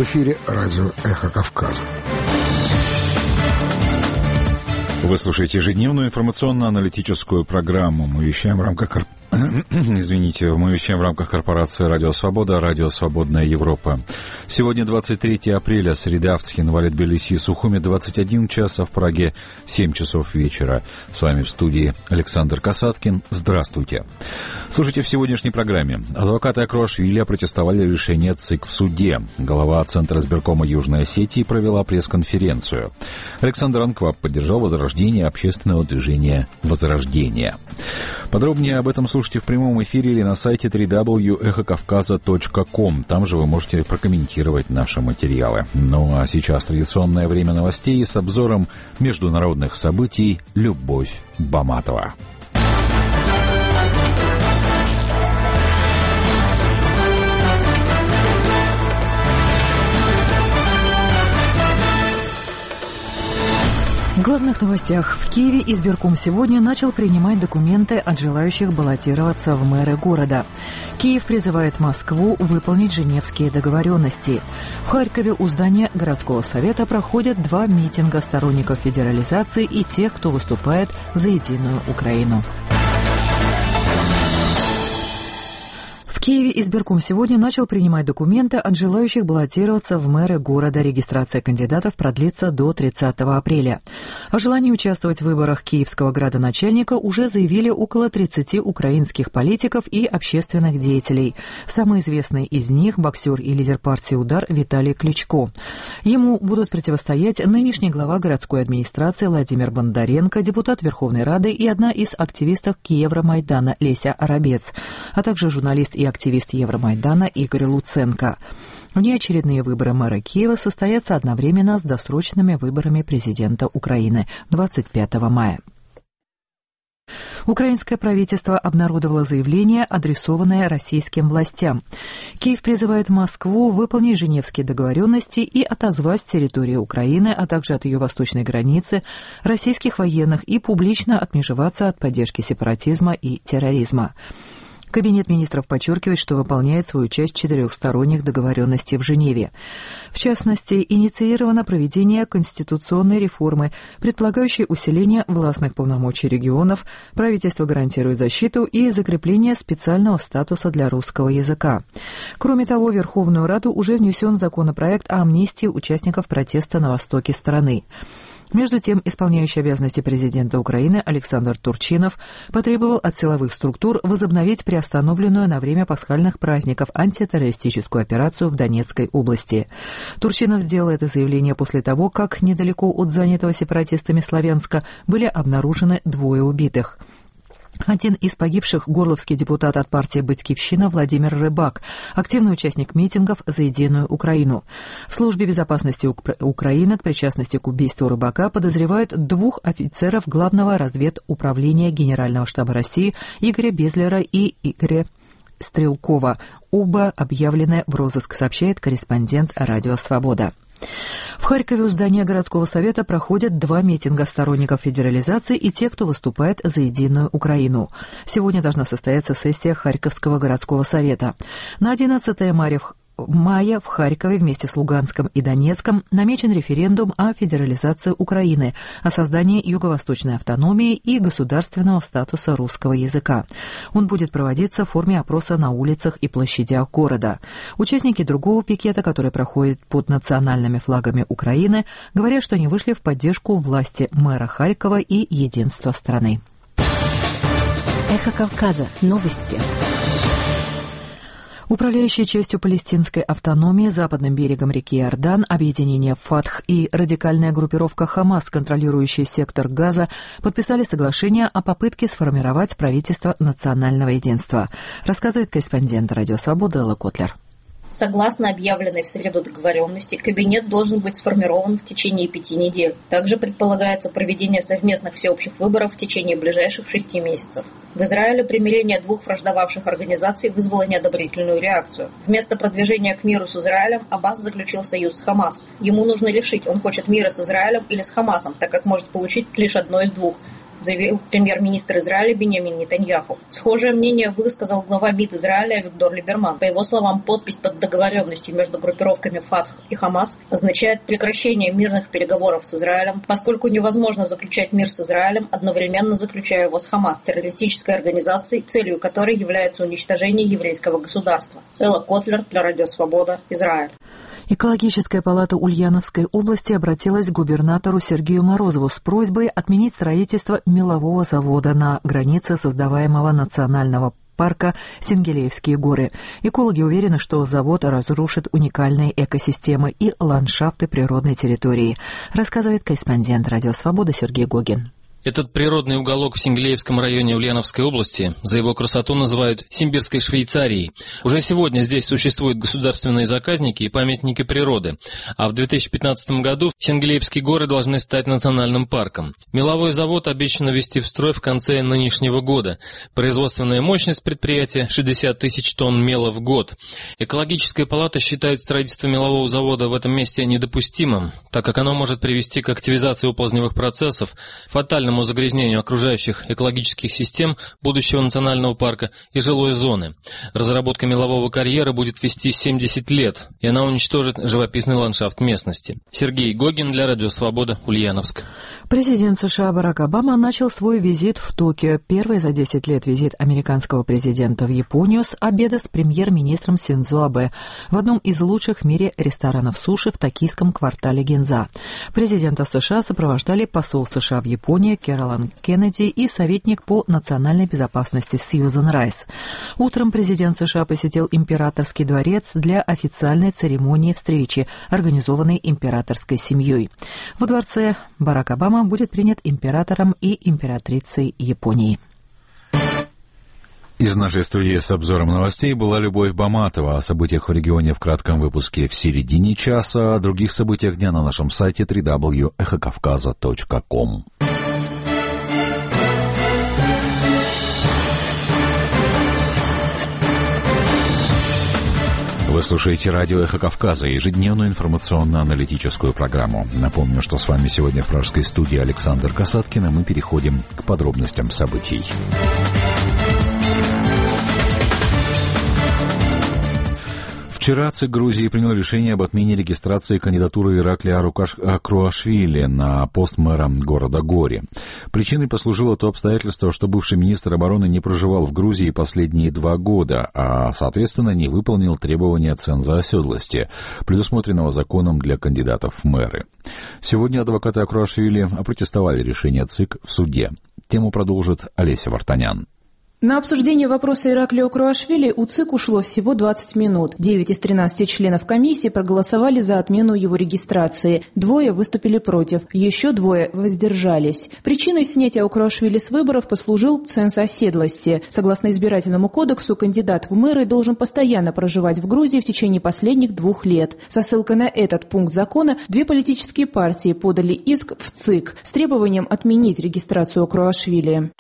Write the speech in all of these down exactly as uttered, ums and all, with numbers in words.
В эфире радио «Эхо Кавказа». Вы слушаете ежедневную информационно-аналитическую программу. Мы вещаем в рамках... Извините, мы вещаем в рамках корпорации «Радио Свобода», «Радио Свободная Европа». Сегодня двадцать третьего апреля, среда, в Цхинвале, Тбилиси и Сухуми, двадцать один час, а в Праге семь часов вечера. С вами в студии Александр Касаткин. Здравствуйте. Слушайте в сегодняшней программе. Адвокаты Акруашвили опротестовали решение ЦИК в суде. Глава Центра избиркома Южной Осетии провела пресс-конференцию. Александр Анкваб поддержал возрождение общественного движения «Возрождение». Подробнее об этом слушайте в прямом эфире или на сайте дабл ю дабл ю дабл ю точка эхо кавказа точка ком. Там же вы можете прокомментировать наши материалы. Ну а сейчас традиционное время новостей с обзором международных событий Любовь Баматова. В главных новостях. В Киеве избирком сегодня начал принимать документы от желающих баллотироваться в мэры города. Киев призывает Москву выполнить женевские договоренности. В Харькове у здания городского совета проходят два митинга сторонников федерализации и тех, кто выступает за единую Украину. В Киеве избирком сегодня начал принимать документы от желающих баллотироваться в мэры города. Регистрация кандидатов продлится до тридцатого апреля. О желании участвовать в выборах киевского градоначальника уже заявили около тридцати украинских политиков и общественных деятелей. Самый известный из них – боксер и лидер партии «Удар» Виталий Кличко. Ему будут противостоять нынешний глава городской администрации Владимир Бондаренко, депутат Верховной Рады и одна из активистов Евромайдана Леся Арабец, а также журналист и активист Евромайдана Игорь Луценко. Внеочередные выборы мэра Киева состоятся одновременно с досрочными выборами президента Украины двадцать пятого мая. Украинское правительство обнародовало заявление, адресованное российским властям. Киев призывает Москву выполнить женевские договоренности и отозвать с территории Украины, а также от ее восточной границы, российских военных и публично отмежеваться от поддержки сепаратизма и терроризма. Кабинет министров подчеркивает, что выполняет свою часть четырехсторонних договоренностей в Женеве. В частности, инициировано проведение конституционной реформы, предполагающей усиление властных полномочий регионов, правительство гарантирует защиту и закрепление специального статуса для русского языка. Кроме того, в Верховную Раду уже внесен законопроект о амнистии участников протеста на востоке страны. Между тем, исполняющий обязанности президента Украины Александр Турчинов потребовал от силовых структур возобновить приостановленную на время пасхальных праздников антитеррористическую операцию в Донецкой области. Турчинов сделал это заявление после того, как недалеко от занятого сепаратистами Славянска были обнаружены двое убитых. Один из погибших — горловский депутат от партии «Батькивщина» Владимир Рыбак, активный участник митингов за единую Украину. В службе безопасности Ук- Украины к причастности к убийству Рыбака подозревают двух офицеров Главного разведуправления Генерального штаба России Игоря Безлера и Игоря Стрелкова. Оба объявлены в розыск, сообщает корреспондент «Радио Свобода». В Харькове у здания городского совета проходят два митинга сторонников федерализации и тех, кто выступает за единую Украину. Сегодня должна состояться сессия Харьковского городского совета. На одиннадцатое мая в Харькове вместе с Луганском и Донецком намечен референдум о федерализации Украины, о создании юго-восточной автономии и государственного статуса русского языка. Он будет проводиться в форме опроса на улицах и площадях города. Участники другого пикета, который проходит под национальными флагами Украины, говорят, что они вышли в поддержку власти мэра Харькова и единства страны. Эхо Кавказа. Новости. Управляющая частью палестинской автономии западным берегом реки Иордан, объединение «Фатх» и радикальная группировка «Хамас», контролирующая сектор Газа, подписали соглашение о попытке сформировать правительство национального единства, рассказывает корреспондент «Радио Свобода» Элла Котлер. Согласно объявленной в среду договоренности, кабинет должен быть сформирован в течение пяти недель. Также предполагается проведение совместных всеобщих выборов в течение ближайших шести месяцев. В Израиле примирение двух враждовавших организаций вызвало неодобрительную реакцию. Вместо продвижения к миру с Израилем Аббас заключил союз с Хамас. Ему нужно решить, он хочет мира с Израилем или с Хамасом, так как может получить лишь одно из двух. заявил премьер-министр Израиля Биньямин Нетаньяху. Схожее мнение высказал глава МИД Израиля Виктор Либерман. По его словам, подпись под договоренностью между группировками Фатх и Хамас означает прекращение мирных переговоров с Израилем, поскольку невозможно заключать мир с Израилем, одновременно заключая его с Хамас, террористической организацией, целью которой является уничтожение еврейского государства. Элла Котлер для Радио Свобода, Израиль. Экологическая палата Ульяновской области обратилась к губернатору Сергею Морозову с просьбой отменить строительство мелового завода на границе создаваемого национального парка Сенгелеевские горы. Экологи уверены, что завод разрушит уникальные экосистемы и ландшафты природной территории, рассказывает корреспондент Радио Свобода Сергей Гогин. Этот природный уголок в Сенгелеевском районе Ульяновской области за его красоту называют Симбирской Швейцарией. Уже сегодня здесь существуют государственные заказники и памятники природы, а в две тысячи пятнадцатом году Сенгелеевские горы должны стать национальным парком. Меловой завод обещано ввести в строй в конце нынешнего года. Производственная мощность предприятия – шестьдесят тысяч тонн мела в год. Экологическая палата считает строительство мелового завода в этом месте недопустимым, так как оно может привести к активизации оползневых процессов, фатальному загрязнению окружающих экологических систем будущего национального парка и жилой зоны. Разработка мелового карьера будет вести семьдесят лет, и она уничтожит живописный ландшафт местности. Сергей Гогин для Радио Свобода, Ульяновск. Президент США Барак Обама начал свой визит в Токио. Первый за десять лет визит американского президента в Японию с обеда с премьер-министром Синдзо Абэ в одном из лучших в мире ресторанов суши в токийском квартале Гинза. Президента США сопровождали посол США в Японии Кэролайн Кеннеди и советник по национальной безопасности Сьюзан Райс. Утром президент США посетил императорский дворец для официальной церемонии встречи, организованной императорской семьей. Во дворце Барак Обама будет принят императором и императрицей Японии. Из нашей студии с обзором новостей была Любовь Баматова. О событиях в регионе в кратком выпуске в середине часа, о других событиях дня на нашем сайте дабл ю дабл ю дабл ю точка эхо кавказа точка ком. Вы слушаете радио «Эхо Кавказа», ежедневную информационно-аналитическую программу. Напомню, что с вами сегодня в пражской студии Александр Касаткин, и мы переходим к подробностям событий. Вчера ЦИК Грузии принял решение об отмене регистрации кандидатуры Ираклия Круашвили на пост мэра города Гори. Причиной послужило то обстоятельство, что бывший министр обороны не проживал в Грузии последние два года, а, соответственно, не выполнил требования ценза оседлости, предусмотренного законом для кандидатов в мэры. Сегодня адвокаты Круашвили опротестовали решение ЦИК в суде. Тему продолжит Олеся Вартанян. На обсуждение вопроса Ираклио Круашвили у ЦИК ушло всего двадцать минут. девять из тринадцати членов комиссии проголосовали за отмену его регистрации. Двое выступили против, еще двое воздержались. Причиной снятия у Круашвили с выборов послужил ценз оседлости. Согласно избирательному кодексу, кандидат в мэры должен постоянно проживать в Грузии в течение последних двух лет. Со ссылкой на этот пункт закона две политические партии подали иск в ЦИК с требованием отменить регистрацию Круашвили.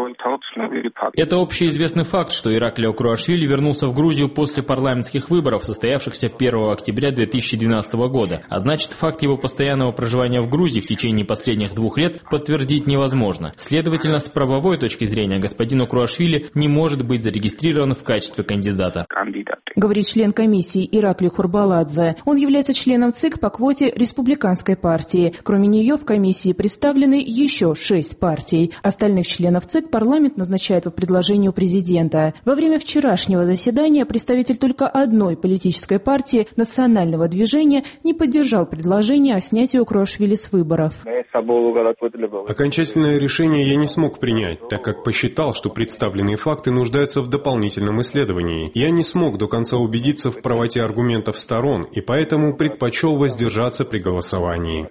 Это общеизвестный факт, что Ираклио Круашвили вернулся в Грузию после парламентских выборов, состоявшихся первого октября две тысячи двенадцатого года. А значит, факт его постоянного проживания в Грузии в течение последних двух лет подтвердить невозможно. Следовательно, с правовой точки зрения господину Круашвили не может быть зарегистрирован в качестве кандидата. Говорит член комиссии Ираклий Хурбаладзе. Он является членом ЦИК по квоте республиканской партии. Кроме нее в комиссии представлены еще шесть партий. Остальных членов ЦИК парламент назначает по предложению президента. Во время вчерашнего заседания представитель только одной политической партии национального движения не поддержал предложение о снятии у Круашвили с выборов. Окончательное решение я не смог принять, так как посчитал, что представленные факты нуждаются в дополнительном исследовании. Я не смог до конца убедиться в правоте аргументов сторон, и поэтому предпочел воздержаться при голосовании.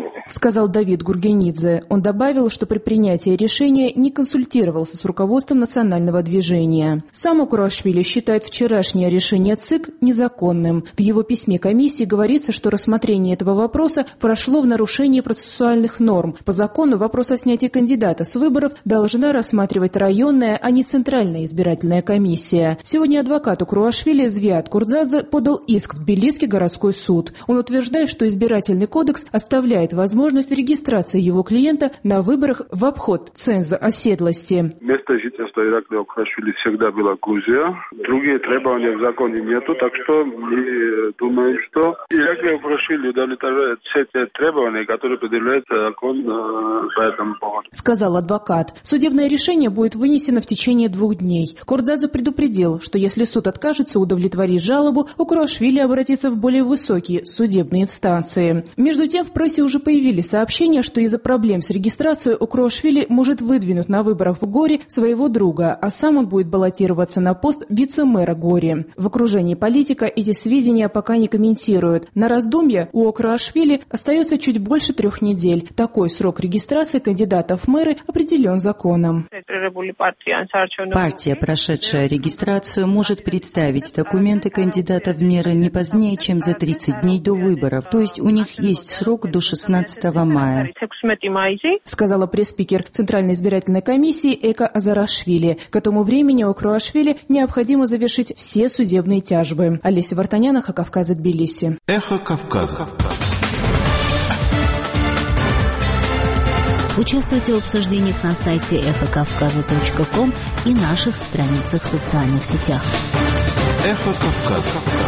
Сказал Давид Гургенидзе. Он добавил, что при принятии решения не консультировался с руководством национального национального движения. Сам Укруашвили считает вчерашнее решение ЦИК незаконным. В его письме комиссии говорится, что рассмотрение этого вопроса прошло в нарушении процессуальных норм. По закону вопрос о снятии кандидата с выборов должна рассматривать районная, а не центральная избирательная комиссия. Сегодня адвокат Укруашвили Звиат Курдзадзе подал иск в Тбилисский городской суд. Он утверждает, что избирательный кодекс оставляет возможность регистрации его клиента на выборах в обход ценза оседлости. Место жительства Ираклия Укруашвили всегда была Грузия. Другие требования в законе нету, так что мы думаем, что Ираклий Укруашвили удовлетворяет все те требования, которые предъявляет закон по этому поводу. Сказал адвокат. Судебное решение будет вынесено в течение двух дней. Курдзадзе предупредил, что если суд откажется удовлетворить жалобу, Укруашвили обратится в более высокие судебные инстанции. Между тем, в прессе уже появились сообщения, что из-за проблем с регистрацией Укруашвили может выдвинуть на выборах в Горе своего друга, а сам он будет баллотироваться на пост вице-мэра Гори. В окружении политика эти сведения пока не комментируют. На раздумье у Укруашвили остается чуть больше трех недель. Такой срок регистрации кандидатов в мэры определен законом. Партия, прошедшая регистрацию, может представить документы кандидата в мэры не позднее, чем за тридцать дней до выборов. То есть у них есть срок до шестнадцатого мая. Сказала пресс-спикер Центральной избирательной комиссии Эка Азарашвили. К этому времени Укруашвили необходимо завершить все судебные тяжбы. Олеся Вартанян, Эхо Кавказа, Тбилиси. Эхо Кавказа. Участвуйте в обсуждениях на сайте эхо кавказа точка ком и наших страницах в социальных сетях. Эхо Кавказа.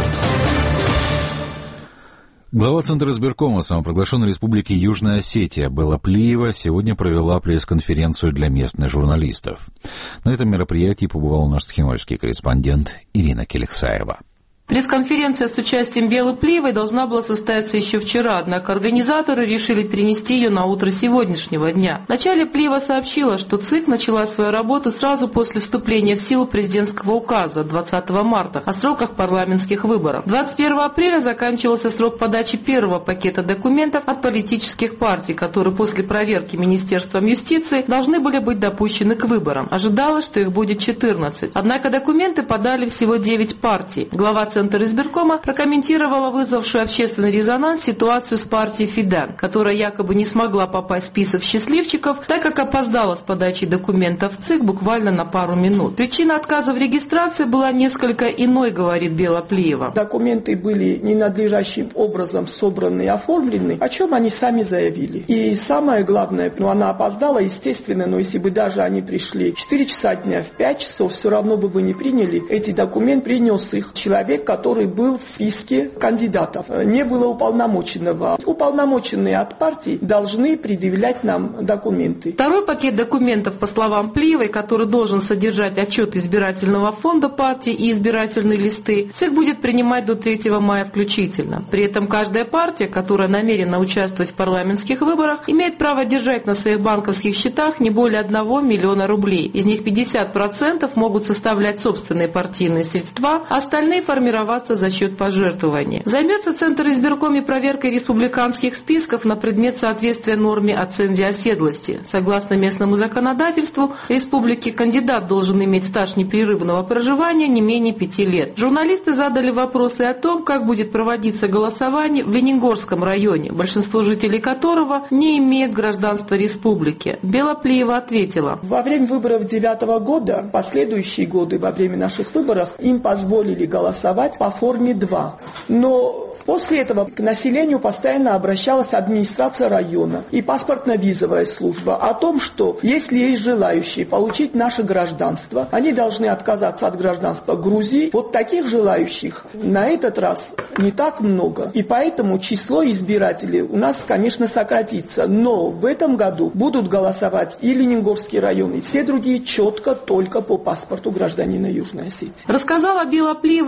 Глава Центра избиркома самопровозглашенной республики Южная Осетия Бела Плиева сегодня провела пресс-конференцию для местных журналистов. На этом мероприятии побывал наш схемольский корреспондент Ирина Келексаева. Пресс-конференция с участием Белы Плиевой должна была состояться еще вчера, однако организаторы решили перенести ее на утро сегодняшнего дня. Вначале Плиева сообщила, что ЦИК начала свою работу сразу после вступления в силу президентского указа двадцатого марта о сроках парламентских выборов. двадцать первого апреля заканчивался срок подачи первого пакета документов от политических партий, которые после проверки Министерством юстиции должны были быть допущены к выборам. Ожидалось, что их будет четырнадцать. Однако документы подали всего девять партий. Глава Центр избиркома прокомментировала вызвавшую общественный резонанс ситуацию с партией Фидан, которая якобы не смогла попасть в список счастливчиков, так как опоздала с подачей документов в ЦИК буквально на пару минут. Причина отказа в регистрации была несколько иной, говорит Бела Плиева. Документы были ненадлежащим образом собраны и оформлены, о чем они сами заявили. И самое главное, ну она опоздала, естественно, но если бы даже они пришли в четыре часа дня, в пять часов, все равно бы вы не приняли эти документы, принес их человек, который был в списке кандидатов. Не было уполномоченного. Уполномоченные от партии должны предъявлять нам документы. Второй пакет документов, по словам Плиевой, который должен содержать отчет избирательного фонда партии и избирательные листы, ЦИК будет принимать до третьего мая включительно. При этом каждая партия, которая намерена участвовать в парламентских выборах, имеет право держать на своих банковских счетах не более одного миллиона рублей. Из них пятьдесят процентов могут составлять собственные партийные средства, а остальные формировать за счет пожертвований. Займется Центр избиркома проверкой республиканских списков на предмет соответствия норме о цензе оседлости. Согласно местному законодательству республики, кандидат должен иметь стаж непрерывного проживания не менее пяти лет. Журналисты задали вопросы о том, как будет проводиться голосование в Лениногорском районе, большинство жителей которого не имеет гражданства республики. Бела Плиева ответила. Во время выборов девятого года, последующие годы во время наших выборов, им позволили голосовать по форме два. Но после этого к населению постоянно обращалась администрация района и паспортно-визовая служба о том, что если есть желающие получить наше гражданство, они должны отказаться от гражданства Грузии. Вот таких желающих на этот раз не так много. И поэтому число избирателей у нас, конечно, сократится. Но в этом году будут голосовать и Лениногорский район, и все другие четко только по паспорту гражданина Южной Осетии. Рассказала Бела Плиева и об особенностях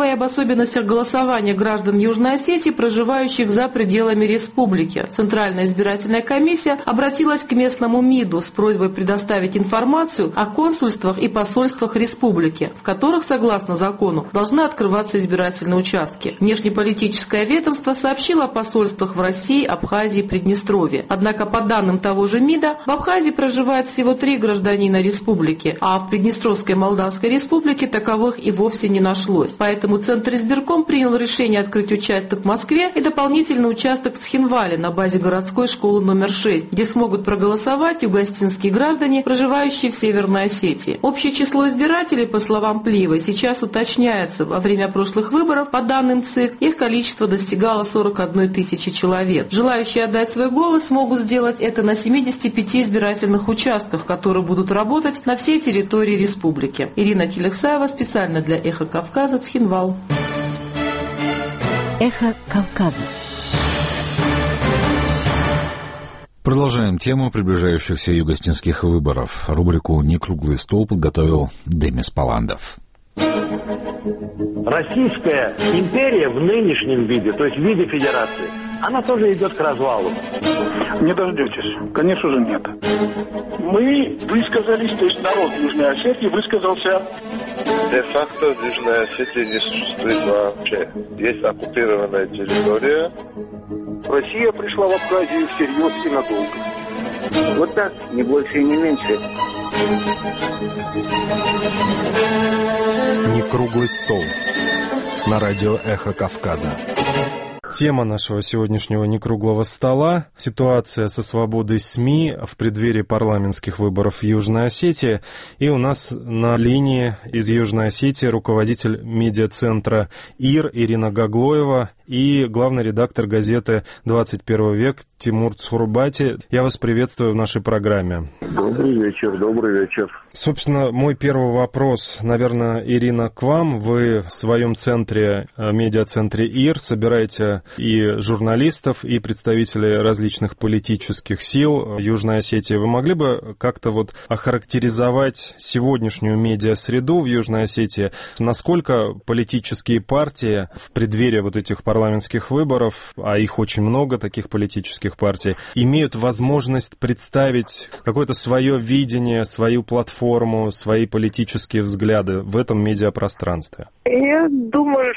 особенностях голосования граждан Южной Осетии, проживающих за пределами республики. Центральная избирательная комиссия обратилась к местному МИДу с просьбой предоставить информацию о консульствах и посольствах республики, в которых, согласно закону, должны открываться избирательные участки. Внешнеполитическое ведомство сообщило о посольствах в России, Абхазии и Приднестровье. Однако, по данным того же МИДа, в Абхазии проживает всего три гражданина республики, а в Приднестровской Молдавской республике таковых и вовсе не нашлось. Поэтому Центр избирком принял решение открыть участок в Москве и дополнительный участок в Цхинвале на базе городской школы номер шесть, где смогут проголосовать югоостинские граждане, проживающие в Северной Осетии. Общее число избирателей, по словам Плиевой, сейчас уточняется. Во время прошлых выборов, по данным ЦИК, их количество достигало сорок одной тысячи человек. Желающие отдать свой голос смогут сделать это на семидесяти пяти избирательных участках, которые будут работать на всей территории республики. Ирина Келексаева специально для «Эхо Кавказа», Цхинвал. «Эхо Кавказа». Продолжаем тему приближающихся югоостинских выборов. Рубрику «Некруглый стол» подготовил Демис Паландов. Российская империя в нынешнем виде, то есть в виде федерации, она тоже идет к развалу. Не дождетесь. Конечно же, нет. Мы высказались, то есть народ Южной Осетии высказался. Де-факто в Южной Осетии не существует вообще. Есть оккупированная территория. Россия пришла в Абхазию всерьез и надолго. Вот так, не больше и не меньше. Некруглый стол на радио «Эхо Кавказа». Тема нашего сегодняшнего некруглого стола – ситуация со свободой СМИ в преддверии парламентских выборов в Южной Осетии. И у нас на линии из Южной Осетии руководитель медиацентра ИР Ирина Гаглоева и главный редактор газеты «двадцать первый век» Тимур Цхурбати. Я вас приветствую в нашей программе. Добрый вечер, добрый вечер. Собственно, мой первый вопрос, наверное, Ирина, к вам. Вы в своем центре, медиацентре ИР, собираете и журналистов, и представителей различных политических сил Южной Осетии. Вы могли бы как-то вот охарактеризовать сегодняшнюю медиасреду в Южной Осетии? Насколько политические партии в преддверии вот этих парламентских выборов, а их очень много, таких политических партий, имеют возможность представить какое-то свое видение, свою платформу, свои политические взгляды в этом медиапространстве? Я думаю,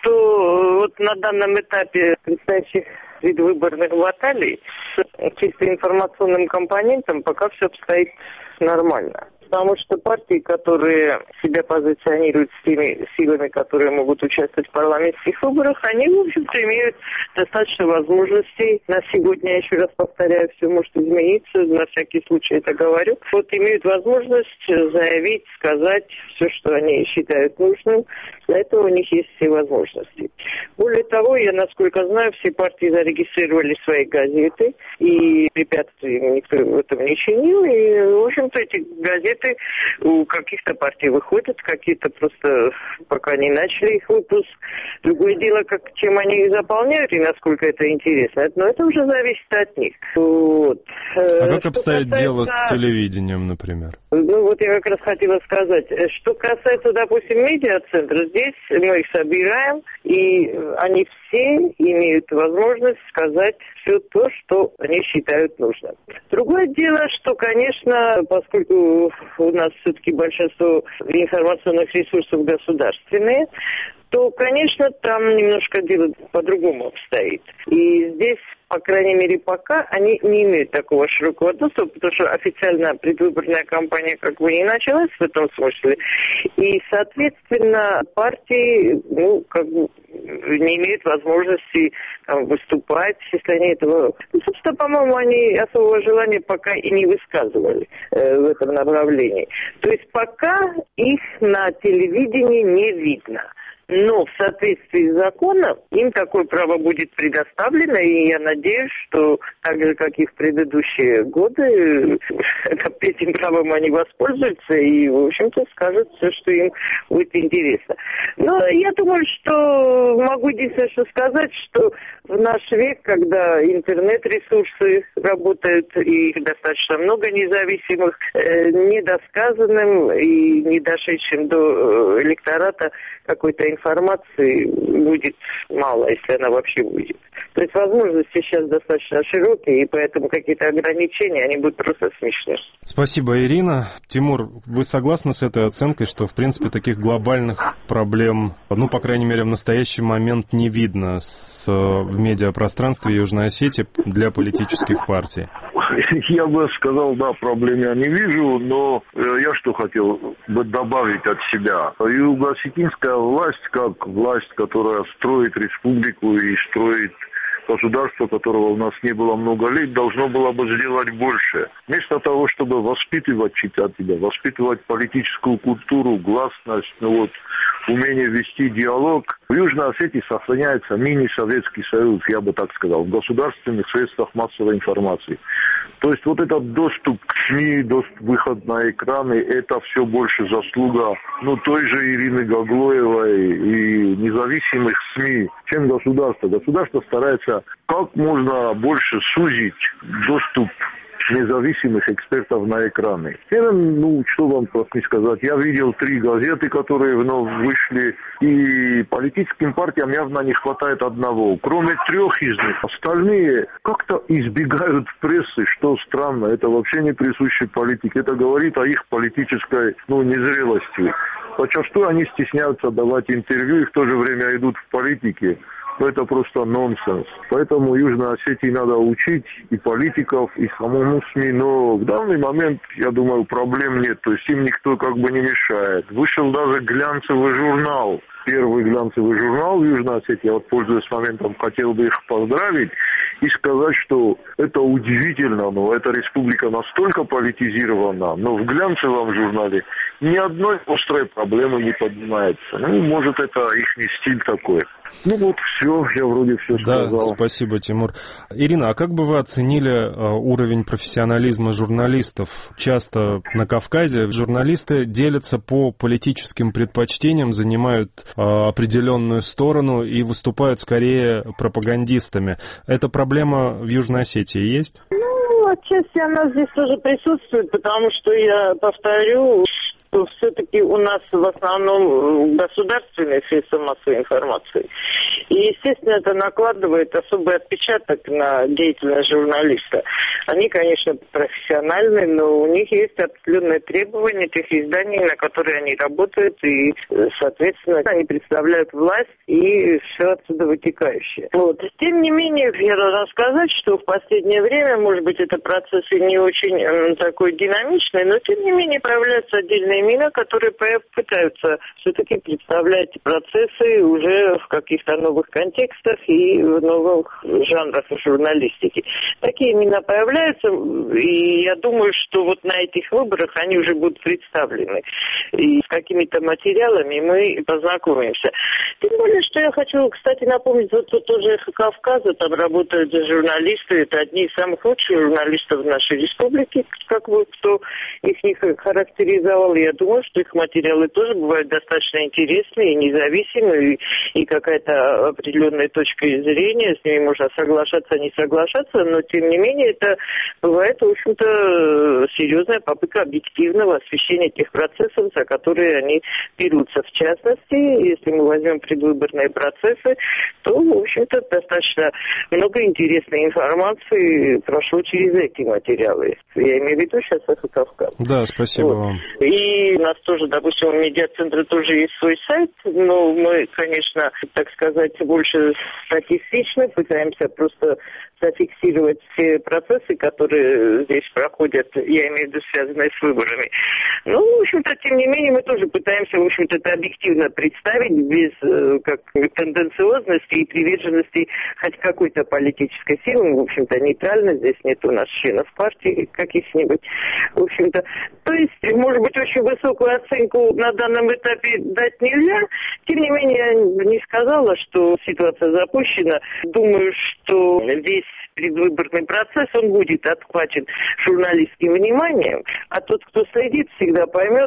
что вот на данном этапе предстоящих предвыборных баталий с чисто информационным компонентом пока все обстоит нормально. Потому что партии, которые себя позиционируют с теми силами, которые могут участвовать в парламентских выборах, они, в общем-то, имеют достаточно возможностей. На сегодня, я еще раз повторяю, все может измениться, на всякий случай это говорю. Вот имеют возможность заявить, сказать все, что они считают нужным. Для этого у них есть все возможности. Более того, я, насколько знаю, все партии зарегистрировали свои газеты, и препятствий никто в этом не чинил. И, в общем-то, эти газеты у каких-то партий выходят, какие-то просто пока не начали их выпуск. Другое дело, как, чем они их заполняют и насколько это интересно. Но это уже зависит от них. Вот. А как Что обстоит касается... дело с телевидением, например? Ну вот я как раз хотела сказать. Что касается, допустим, медиацентра, здесь мы их собираем, и они все имеют возможность сказать все то, что они считают нужным. Другое дело, что, конечно, поскольку у нас все-таки большинство информационных ресурсов государственные, то, конечно, там немножко дело по-другому обстоит. И здесь, по крайней мере, пока они не имеют такого широкого доступа, потому что официально предвыборная кампания как бы не началась в этом смысле. И, соответственно, партии, ну, как бы не имеют возможности там выступать, если они этого... Ну, собственно, по-моему, они особого желания пока и не высказывали э, в этом направлении. То есть пока их на телевидении не видно. Но в соответствии с законом им такое право будет предоставлено, и я надеюсь, что так же, как и в предыдущие годы, этим правом они воспользуются и, в общем-то, скажут все, что им будет интересно. Но я думаю, что могу единственное, что сказать, что в наш век, когда интернет-ресурсы работают, и их достаточно много независимых, недосказанным и не дошедшим до электората какой-то информации будет мало, если она вообще будет. То есть возможности сейчас достаточно широкие, и поэтому какие-то ограничения, они будут просто смешны. Спасибо, Ирина. Тимур, вы согласны с этой оценкой, что, в принципе, таких глобальных проблем, ну, по крайней мере, в настоящий момент не видно с, в медиапространстве Южной Осетии для политических партий? Я бы сказал, да, проблем я не вижу, но я что хотел бы добавить от себя. Юго-осетинская власть, как власть, которая строит республику и строит государство, которого у нас не было много лет, должно было бы сделать больше. Вместо того, чтобы воспитывать читателя, воспитывать политическую культуру, гласность, ну вот, умение вести диалог, в Южной Осетии сохраняется мини-Советский Союз, я бы так сказал, в государственных средствах массовой информации. То есть вот этот доступ к СМИ, доступ, выход на экраны, это все больше заслуга, ну, той же Ирины Гаглоевой и независимых СМИ, чем государство. Государство старается как можно больше сузить доступ независимых экспертов на экраны. Я, ну, что вам просто сказать, я видел три газеты, которые вновь вышли, и политическим партиям явно не хватает одного. Кроме трех из них, остальные как-то избегают прессы, что странно, это вообще не присуще политике, это говорит о их политической, ну, незрелости. Зачастую они стесняются давать интервью и в то же время идут в политике. Но это просто нонсенс. Поэтому Южной Осетии надо учить и политиков, и самому СМИ. Но в данный момент, я думаю, проблем нет. То есть им никто как бы не мешает. Вышел даже глянцевый журнал. Первый глянцевый журнал в Южной Осетии. Я вот, пользуясь моментом, хотел бы их поздравить и сказать, что это удивительно, но эта республика настолько политизирована, но в глянцевом журнале ни одной острой проблемы не поднимается. Ну, может, это их стиль такой. Ну вот все, я вроде все сказал. Да, спасибо, Тимур. Ирина, а как бы вы оценили уровень профессионализма журналистов? Часто на Кавказе журналисты делятся по политическим предпочтениям, занимают определенную сторону и выступают скорее пропагандистами. Эта проблема в Южной Осетии есть? Ну, отчасти она здесь тоже присутствует, потому что, я повторю, что все-таки у нас в основном государственные средства массовой информации. И, естественно, это накладывает особый отпечаток на деятельность журналиста. Они, конечно, профессиональные, но у них есть определенные требования тех изданий, на которые они работают, и, соответственно, они представляют власть и все отсюда вытекающее. Вот. Тем не менее, я должна сказать, что в последнее время, может быть, это процесс и не очень э, такой динамичный, но, тем не менее, появляются отдельные имена, которые пытаются все-таки представлять процессы уже в каких-то новых контекстах и в новых жанрах журналистики. Такие имена появляются, и я думаю, что вот на этих выборах они уже будут представлены. И с какими-то материалами мы познакомимся. Тем более, что я хочу, кстати, напомнить, вот тут тоже «Эхо Кавказа», там работают журналисты, это одни из самых лучших журналистов в нашей республике, как бы кто их не характеризовал. Я думаю, что их материалы тоже бывают достаточно интересные и независимые, и, и какая-то определенная точка зрения, с ними можно соглашаться, не соглашаться, но тем не менее это бывает, в общем-то, серьезная попытка объективного освещения тех процессов, за которые они берутся. В частности, если мы возьмем предвыборные процессы, то, в общем-то, достаточно много интересной информации прошло через эти материалы. Я имею в виду сейчас «Эхо Кавказа». Да, спасибо вот. вам. И у нас тоже, допустим, у медиацентра тоже есть свой сайт, но мы, конечно, так сказать, больше статистично пытаемся просто зафиксировать все процессы, которые здесь проходят, я имею в виду, связанные с выборами. Ну, в общем-то, тем не менее, мы тоже пытаемся, в общем-то, это объективно представить, без как, тенденциозности и приверженности хоть какой-то политической силы. В общем-то, нейтрально, здесь нет у нас членов партии каких-нибудь. В общем-то, то есть, может быть, очень высокую оценку на данном этапе дать нельзя. Тем не менее, я не сказала, что ситуация запущена. Думаю, что весь предвыборный процесс, он будет отхвачен журналистским вниманием, а тот, кто следит, всегда поймет,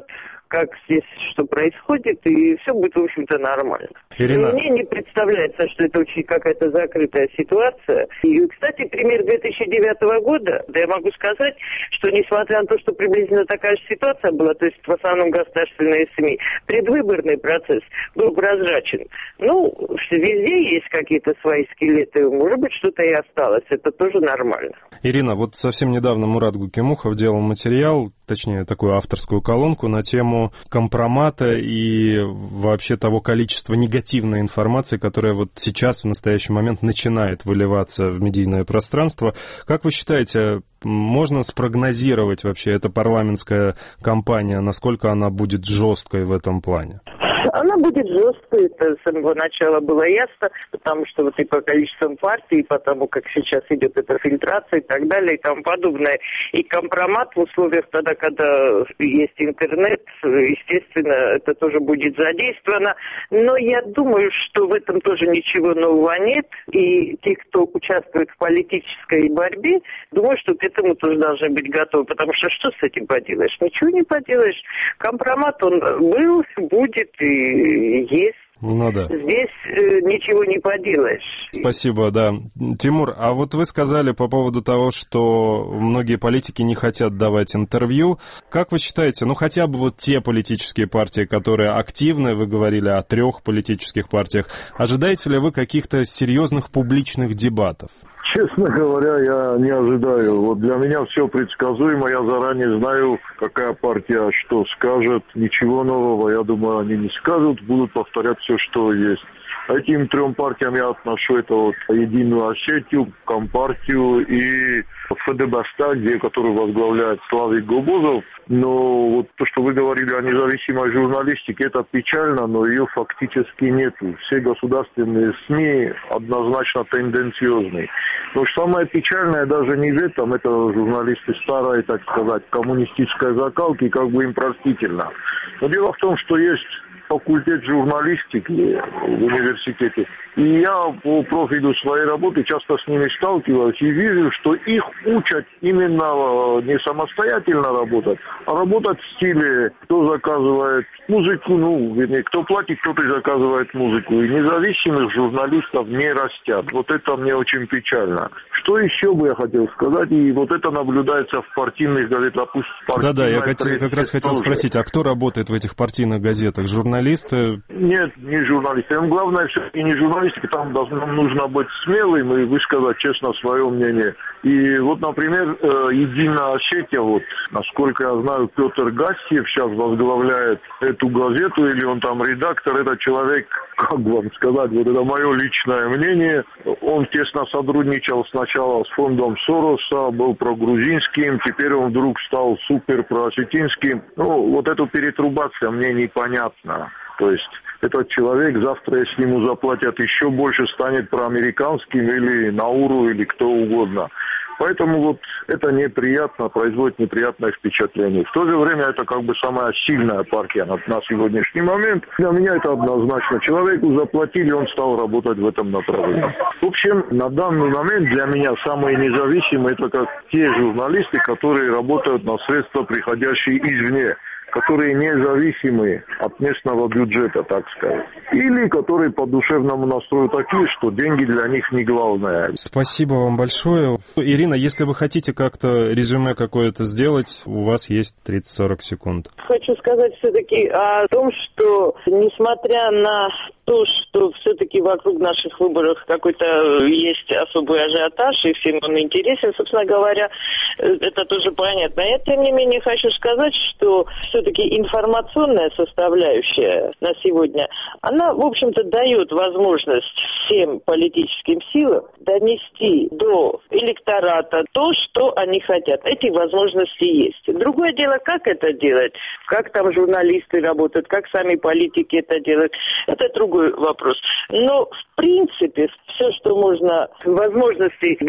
как здесь что происходит, и все будет, в общем-то, нормально. Ирина... Мне не представляется, что это очень какая-то закрытая ситуация. И, кстати, пример две тысячи девятого года, да я могу сказать, что несмотря на то, что приблизительно такая же ситуация была, то есть в основном государственные СМИ, предвыборный процесс был прозрачен. Ну, везде есть какие-то свои скелеты, может быть, что-то и осталось, это тоже нормально. Ирина, вот совсем недавно Мурат Гукимухов делал материал, точнее, такую авторскую колонку на тему компромата и вообще того количества негативной информации, которая вот сейчас, в настоящий момент, начинает выливаться в медийное пространство. Как вы считаете, можно спрогнозировать вообще эта парламентская кампания, насколько она будет жесткой в этом плане? Она будет жесткой, это с самого начала было ясно, потому что вот и по количеству партий, и по тому, как сейчас идет эта фильтрация и так далее, и тому подобное. И компромат в условиях тогда, когда есть интернет, естественно, это тоже будет задействовано. Но я думаю, что в этом тоже ничего нового нет. И те, кто участвует в политической борьбе, думаю, что к этому тоже должны быть готовы. Потому что что с этим поделаешь? Ничего не поделаешь. Компромат, он был, будет и есть. Ну да. Здесь э, ничего не поделаешь. Спасибо, да. Тимур, а вот вы сказали по поводу того, что многие политики не хотят давать интервью. Как вы считаете, ну хотя бы вот те политические партии, которые активны, вы говорили о трех политических партиях, ожидаете ли вы каких-то серьезных публичных дебатов? Честно говоря, я не ожидаю. Вот для меня все предсказуемо. Я заранее знаю, какая партия что скажет. Ничего нового, я думаю, они не скажут. Будут повторять все, что есть. Этим трем партиям я отношу это вот Единую Осетию, Компартию и ФДБСТА, где, который возглавляет Славик Гобозов. Но вот то, что вы говорили о независимой журналистике, это печально, но ее фактически нету. Все государственные СМИ однозначно тенденциозны. Но что самое печальное даже не в этом, это журналисты старой, так сказать, коммунистической закалки, как бы им простительно. Но дело в том, что есть факультет журналистики в университете. И я по профилю своей работы часто с ними сталкиваюсь и вижу, что их учат именно не самостоятельно работать, а работать в стиле, кто заказывает музыку, ну, вернее, кто платит, тот и заказывает музыку. И независимых журналистов не растят. Вот это мне очень печально. Что еще бы я хотел сказать, и вот это наблюдается в партийных газетах. Да-да, я хотел, как раз хотел тоже спросить, а кто работает в этих партийных газетах? Журналисты? Нет, не журналисты. Им главное все-таки не журналистика, там нам нужно быть смелым и высказать честно свое мнение. И вот, например, Единая Осетия, вот, насколько я знаю, Петр Гастьев сейчас возглавляет эту газету, или он там редактор, это человек, как вам сказать, вот это мое личное мнение, он тесно сотрудничал сначала с фондом Сороса, был прогрузинским, теперь он вдруг стал супер проосетинским. Ну, вот эту перетрубацию мне непонятна. То есть этот человек завтра, если ему заплатят еще больше, станет проамериканским или Науру, или кто угодно. Поэтому вот это неприятно, производит неприятное впечатление. В то же время это как бы самая сильная партия на, на сегодняшний момент. Для меня это однозначно. Человеку заплатили, он стал работать в этом направлении. В общем, на данный момент для меня самые независимые это как те журналисты, которые работают на средства, приходящие извне, которые независимы от местного бюджета, так сказать. Или которые по душевному настрою такие, что деньги для них не главное. Спасибо вам большое. Ирина, если вы хотите как-то резюме какое-то сделать, у вас есть тридцать-сорок секунд. Хочу сказать все-таки о том, что несмотря на то, что все-таки вокруг наших выборов какой-то есть особый ажиотаж, и всем он интересен, собственно говоря, это тоже понятно. Я, тем не менее, хочу сказать, что все-таки информационная составляющая на сегодня, она, в общем-то, дает возможность всем политическим силам донести до электората то, что они хотят. Эти возможности есть. Другое дело, как это делать, как там журналисты работают, как сами политики это делают, это другой вопрос. Но, в принципе, все, что можно, возможности для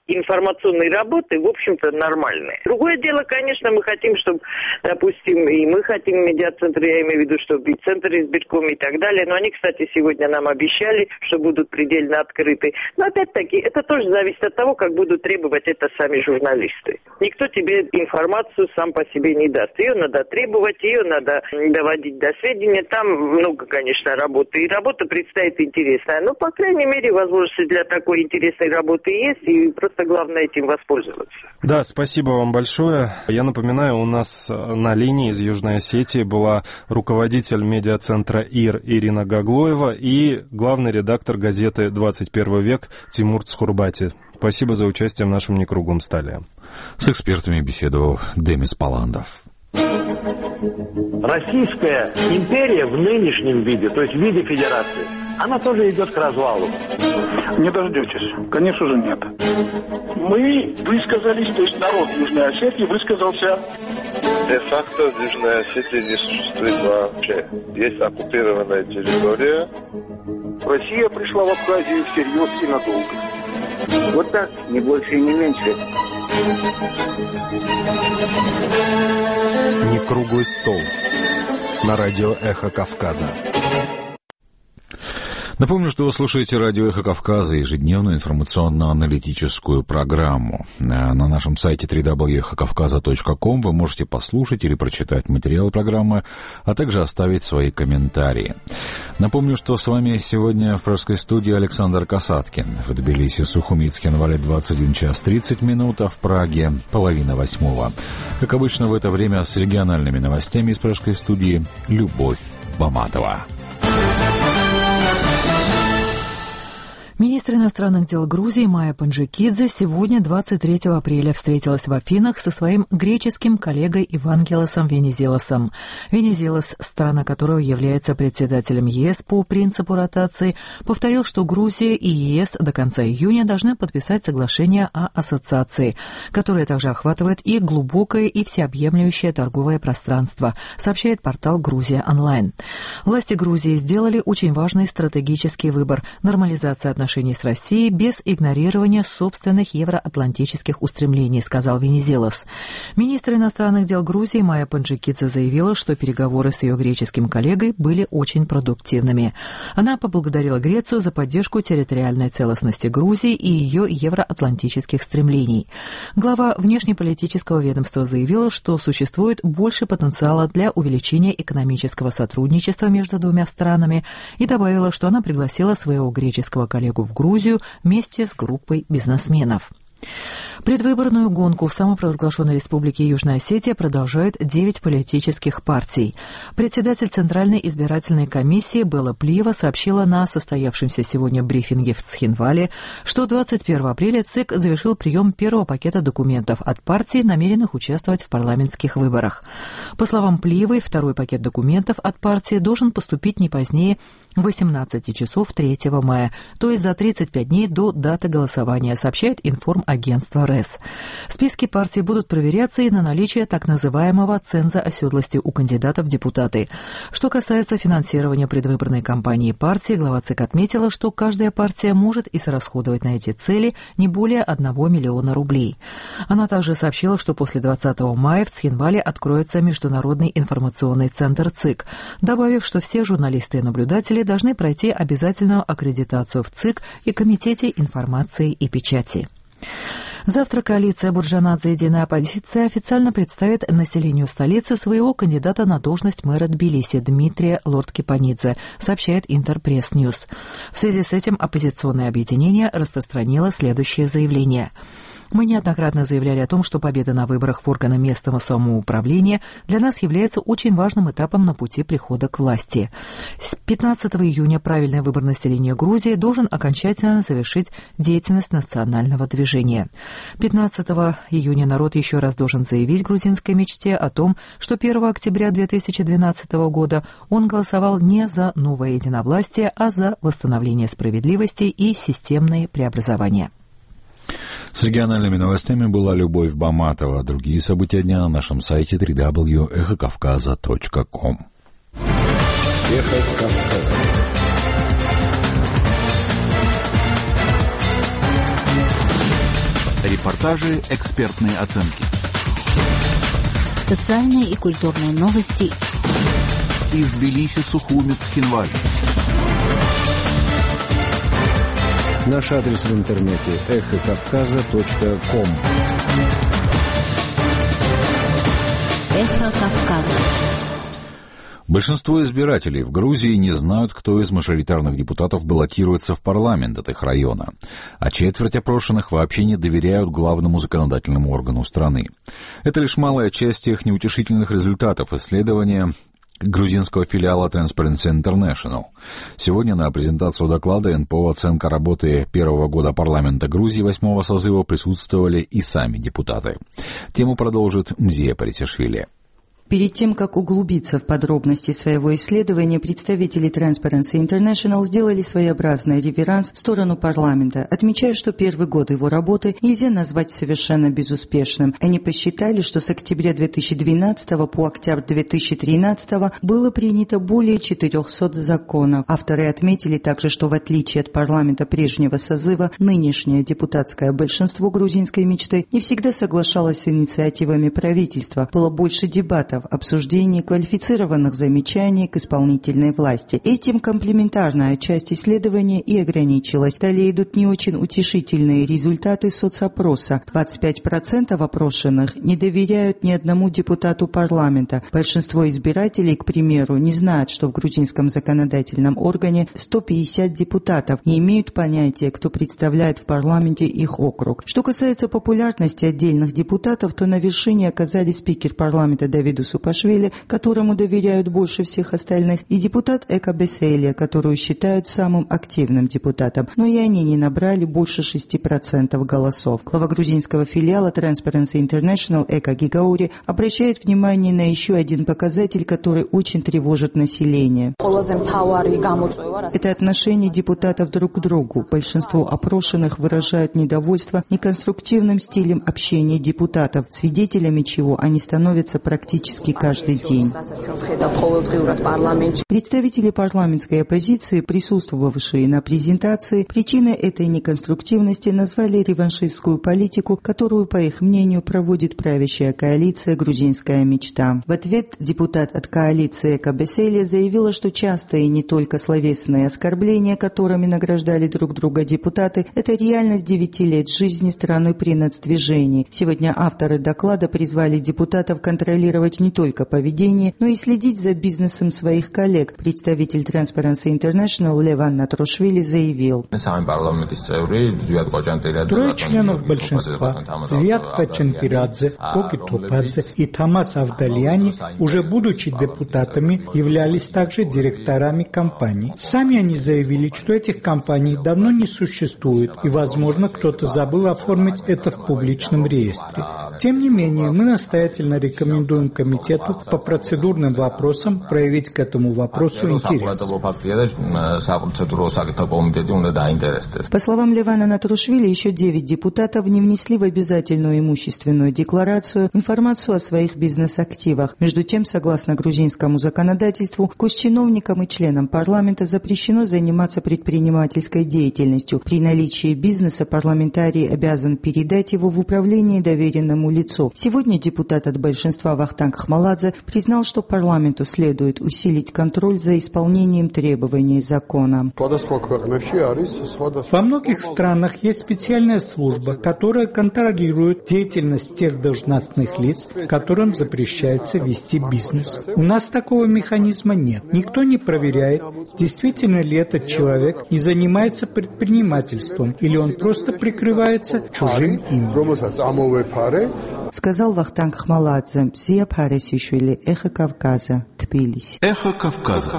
информационной работы, в общем-то, нормальные. Другое дело, конечно, мы хотим, чтобы, допустим, и мы хотим медиацентр, я имею в виду, чтобы и центр избирком и так далее, но они, кстати, сегодня нам обещали, что будут предельно открыты. Но опять-таки, это тоже зависит от того, как будут требовать это сами журналисты. Никто тебе информацию сам по себе не даст. Ее надо требовать, ее надо доводить до сведения. Там много, конечно, работы. И работа предстоит интересная. Но, по крайней мере, возможности для такой интересной работы есть. И просто главное этим воспользоваться. Да, спасибо вам большое. Я напоминаю, у нас на линии из Южной Осетии была руководитель медиацентра ИР Ирина Гаглоева и главный редактор газеты «двадцать первый век» Тимур Цхурбати. Спасибо за участие в нашем «Некруглом столе». С экспертами беседовал Демис Паландов. Российская империя в нынешнем виде, то есть в виде федерации, она тоже идет к развалу. Не дождетесь. Конечно же, нет. Мы высказались, то есть народ Южной Осетии высказался. Де-факто в Южной Осетии не существует вообще. Есть оккупированная территория. Россия пришла в Абхазию всерьез и надолго. Вот так, не больше и не меньше. «Некруглый стол» на радио «Эхо Кавказа». Напомню, что вы слушаете радио «Эхо Кавказа», ежедневную информационно-аналитическую программу. На нашем сайте дабл ю дабл ю дабл ю точка эхо кавказа точка ком вы можете послушать или прочитать материалы программы, а также оставить свои комментарии. Напомню, что с вами сегодня в пражской студии Александр Касаткин. В Тбилиси, Сухумицке, Инвалид двадцать один час тридцать минут, а в Праге половина восьмого. Как обычно в это время с региональными новостями из пражской студии Любовь Баматова. Министр иностранных дел Грузии Майя Панджикидзе сегодня, двадцать третьего апреля, встретилась в Афинах со своим греческим коллегой Евангелосом Венизелосом. Венизелос, страна которого является председателем ЕС по принципу ротации, повторил, что Грузия и ЕС до конца июня должны подписать соглашение о ассоциации, которое также охватывает и глубокое и всеобъемлющее торговое пространство, сообщает портал «Грузия онлайн». Власти Грузии сделали очень важный стратегический выбор – нормализация отношений отношений с Россией без игнорирования собственных евроатлантических устремлений, сказал Венизелос. Министр иностранных дел Грузии Майя Панджикидзе заявила, что переговоры с ее греческим коллегой были очень продуктивными. Она поблагодарила Грецию за поддержку территориальной целостности Грузии и ее евроатлантических стремлений. Глава внешнеполитического ведомства заявила, что существует больше потенциала для увеличения экономического сотрудничества между двумя странами и добавила, что она пригласила своего греческого коллегу в Грузию вместе с группой бизнесменов. Предвыборную гонку в самопровозглашенной республике Южная Осетия продолжают девять политических партий. Председатель Центральной избирательной комиссии Белла Плиева сообщила на состоявшемся сегодня брифинге в Цхинвале, что двадцать первого апреля ЦИК завершил прием первого пакета документов от партий, намеренных участвовать в парламентских выборах. По словам Плиевой, второй пакет документов от партии должен поступить не позднее восемнадцати часов третьего мая, то есть за тридцать пять дней до даты голосования, сообщает информагентство РЭС. Списки партий будут проверяться и на наличие так называемого ценза оседлости у кандидатов в депутаты. Что касается финансирования предвыборной кампании партии, глава ЦИК отметила, что каждая партия может израсходовать на эти цели не более одного миллиона рублей. Она также сообщила, что после двадцатого мая в Цхинвале откроется Международный информационный центр ЦИК, добавив, что все журналисты и наблюдатели должны пройти обязательную аккредитацию в ЦИК и Комитете информации и печати. Завтра коалиция Буржанадзе «Единая оппозиция» официально представит населению столицы своего кандидата на должность мэра Тбилиси Дмитрия Лорд-Кипанидзе, сообщает Интерпресс-Ньюс. В связи с этим оппозиционное объединение распространило следующее заявление. Мы неоднократно заявляли о том, что победа на выборах в органы местного самоуправления для нас является очень важным этапом на пути прихода к власти. С пятнадцатого июня правильный выбор населения Грузии должен окончательно завершить деятельность национального движения. пятнадцатого июня народ еще раз должен заявить грузинской мечте о том, что первого октября две тысячи двенадцатого года он голосовал не за новое единовластие, а за восстановление справедливости и системные преобразования. С региональными новостями была Любовь Баматова. Другие события дня на нашем сайте дабл ю дабл ю дабл ю точка эхо кавказа точка ком. Эхо Кавказа. репортажи, экспертные оценки. Социальные и культурные новости. Из Тбилиси, Сухумец, Хинвали. Наш адрес в интернете эхо кавказа точка ком. Эхо Кавказа. Большинство избирателей в Грузии не знают, кто из мажоритарных депутатов баллотируется в парламент от их района, а четверть опрошенных вообще не доверяют главному законодательному органу страны. Это лишь малая часть тех неутешительных результатов исследования грузинского филиала Transparency International. Сегодня на презентацию доклада эн пэ о «Оценка работы первого года парламента Грузии» восьмого созыва присутствовали и сами депутаты. Тему продолжит Мзия Парисишвили. Перед тем, как углубиться в подробности своего исследования, представители Transparency International сделали своеобразный реверанс в сторону парламента, отмечая, что первый год его работы нельзя назвать совершенно безуспешным. Они посчитали, что с октября две тысячи двенадцатого по октябрь две тысячи тринадцатого было принято более четырехсот законов. Авторы отметили также, что в отличие от парламента прежнего созыва, нынешнее депутатское большинство грузинской мечты не всегда соглашалось с инициативами правительства. Было больше дебатов, обсуждений, квалифицированных замечаний к исполнительной власти. Этим комплементарная часть исследования и ограничилась. Далее идут не очень утешительные результаты соцопроса. двадцать пять процентов опрошенных не доверяют ни одному депутату парламента. Большинство избирателей, к примеру, не знают, что в грузинском законодательном органе сто пятьдесят депутатов, не имеют понятия, кто представляет в парламенте их округ. Что касается популярности отдельных депутатов, то на вершине оказались спикер парламента Давиду Супашвили, которому доверяют больше всех остальных, и депутат Эка Беселия, которую считают самым активным депутатом, но и они не набрали больше шести процентов голосов. Глава грузинского филиала Transparency International Эка Гигаури обращает внимание на еще один показатель, который очень тревожит население. Это отношение депутатов друг к другу. Большинство опрошенных выражают недовольство неконструктивным стилем общения депутатов, свидетелями чего они становятся практически каждый день. Представители парламентской оппозиции, присутствовавшие на презентации, причиной этой неконструктивности назвали реваншистскую политику, которую, по их мнению, проводит правящая коалиция «Грузинская мечта». В ответ депутат от коалиции Эка Беселия заявила, что частые и не только словесные оскорбления, которыми награждали друг друга депутаты, это реальность девяти лет жизни страны при нацдвижении. Сегодня авторы доклада призвали депутатов контролировать не только поведение, но и следить за бизнесом своих коллег. Представитель Transparency International Леван Натрушвили заявил: Трое членов большинства, Звят Качанкирадзе, Коки Топадзе и Тамас Авдальяни, уже будучи депутатами, являлись также директорами компаний. Сами они заявили, что этих компаний давно не существует, и, возможно, кто-то забыл оформить это в публичном реестре. Тем не менее, мы настоятельно рекомендуем комитету по процедурным вопросам проявить к этому вопросу интерес. По словам Левана Натрушвили, еще девять депутатов не внесли в обязательную имущественную декларацию информацию о своих бизнес-активах. Между тем, согласно грузинскому законодательству, госчиновникам и членам парламента запрещено заниматься предпринимательской деятельностью. При наличии бизнеса парламентарий обязан передать его в управление доверенному лицу. Сегодня депутат от большинства Вахтанг Хмаладзе признал, что парламенту следует усилить контроль за исполнением требований закона. Во многих странах есть специальная служба, которая контролирует деятельность тех должностных лиц, которым запрещается вести бизнес. У нас такого механизма нет. Никто не проверяет, действительно ли этот человек не занимается предпринимательством, или он просто прикрывается чужим именем. Сказал Вахтанг Хмаладзе. Мзия Парисишвили, Эхо Кавказа, Тбилиси. Эхо Кавказа.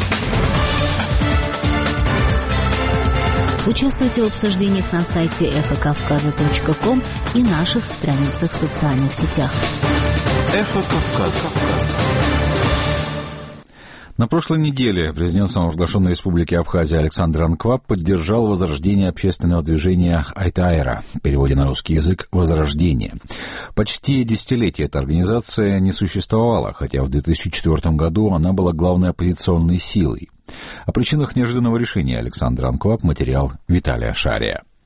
Участвуйте в обсуждениях на сайте эхо кавказа точка ком и наших страницах в социальных сетях. Эхо Кавказа. На прошлой неделе президент самопровозглашенной республики Абхазия Александр Анкваб поддержал возрождение общественного движения Айтаэра, в переводе на русский язык «Возрождение». Почти десятилетие эта организация не существовала, хотя в две тысячи четвёртом году она была главной оппозиционной силой. О причинах неожиданного решения Александра Анкваб материал Виталия Шария.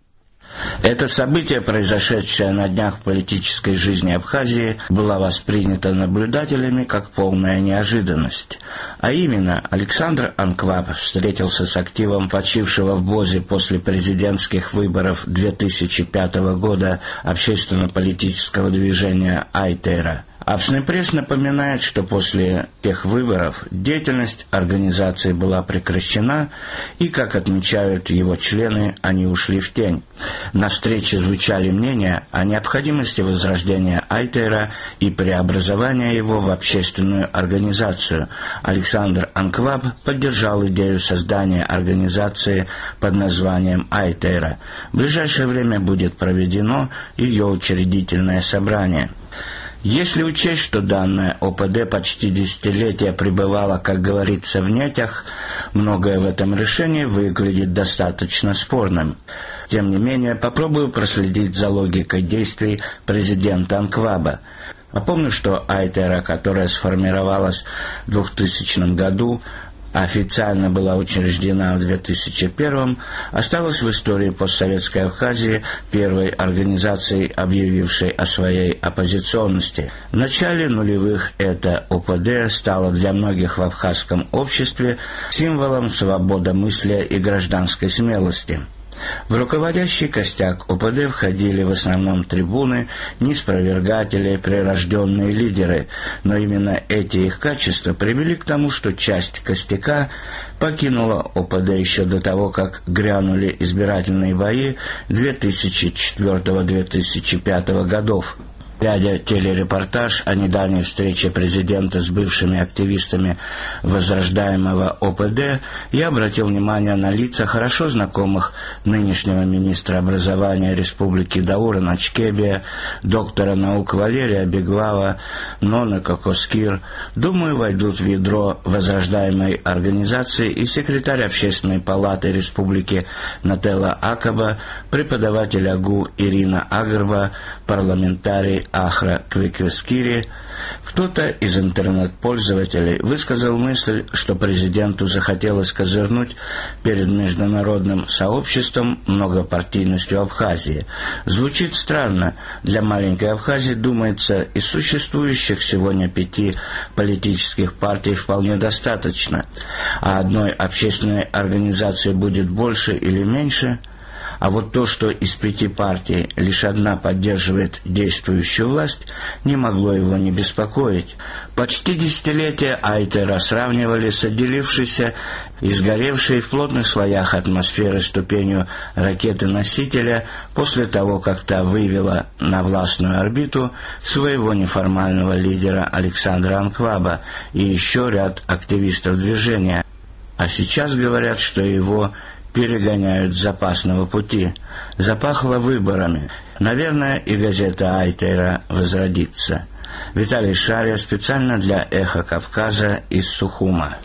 Это событие, произошедшее на днях в политической жизни Абхазии, было воспринято наблюдателями как полная неожиданность. А именно, Александр Анкваб встретился с активом почившего в Бозе после президентских выборов две тысячи пятого года общественно-политического движения Айтера. Абсный пресс напоминает, что после тех выборов деятельность организации была прекращена, и, как отмечают его члены, они ушли в тень. На встрече звучали мнения о необходимости возрождения Айтера и преобразования его в общественную организацию. Александр Анкваб поддержал идею создания организации под названием Айтера. В ближайшее время будет проведено ее учредительное собрание. Если учесть, что данная ОПД почти десятилетия пребывала, как говорится, в нетях, многое в этом решении выглядит достаточно спорным. Тем не менее, попробую проследить за логикой действий президента Анкваба. Напомню, что Айтера, которая сформировалась в двухтысячном году, официально была учреждена в две тысячи первом, осталась в истории постсоветской Абхазии первой организацией, объявившей о своей оппозиционности. В начале нулевых эта ОПД стала для многих в абхазском обществе символом свободомыслия и гражданской смелости. В руководящий костяк ОПД входили в основном трибуны, неспровергатели, прирожденные лидеры, но именно эти их качества привели к тому, что часть костяка покинула ОПД еще до того, как грянули избирательные бои две тысячи четвёртого — две тысячи пятого годов. Глядя телерепортаж о недавней встрече президента с бывшими активистами возрождаемого ОПД, я обратил внимание на лица хорошо знакомых нынешнего министра образования Республики Даура Начкебия, доктора наук Валерия Беглава, Ноны Кокоскир. Думаю, войдут в ядро возрождаемой организации и секретарь Общественной палаты Республики Нателла Акаба, преподаватель АГУ Ирина Агарба, парламентарий Ахра Квиквискири. Кто-то из интернет-пользователей высказал мысль, что президенту захотелось козырнуть перед международным сообществом многопартийностью Абхазии. Звучит странно. Для маленькой Абхазии, думается, из существующих сегодня пяти политических партий вполне достаточно. А одной общественной организации будет больше или меньше. А вот то, что из пяти партий лишь одна поддерживает действующую власть, не могло его не беспокоить. Почти десятилетия Айтера сравнивали с отделившейся и сгоревшей в плотных слоях атмосферы ступенью ракеты-носителя после того, как та вывела на властную орбиту своего неформального лидера Александра Анкваба и еще ряд активистов движения. А сейчас говорят, что его перегоняют с запасного пути. Запахло выборами. Наверное, и газета Айтера возродится. Виталий Шария специально для «Эхо Кавказа» из Сухума.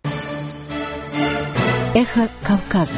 «Эхо Кавказа».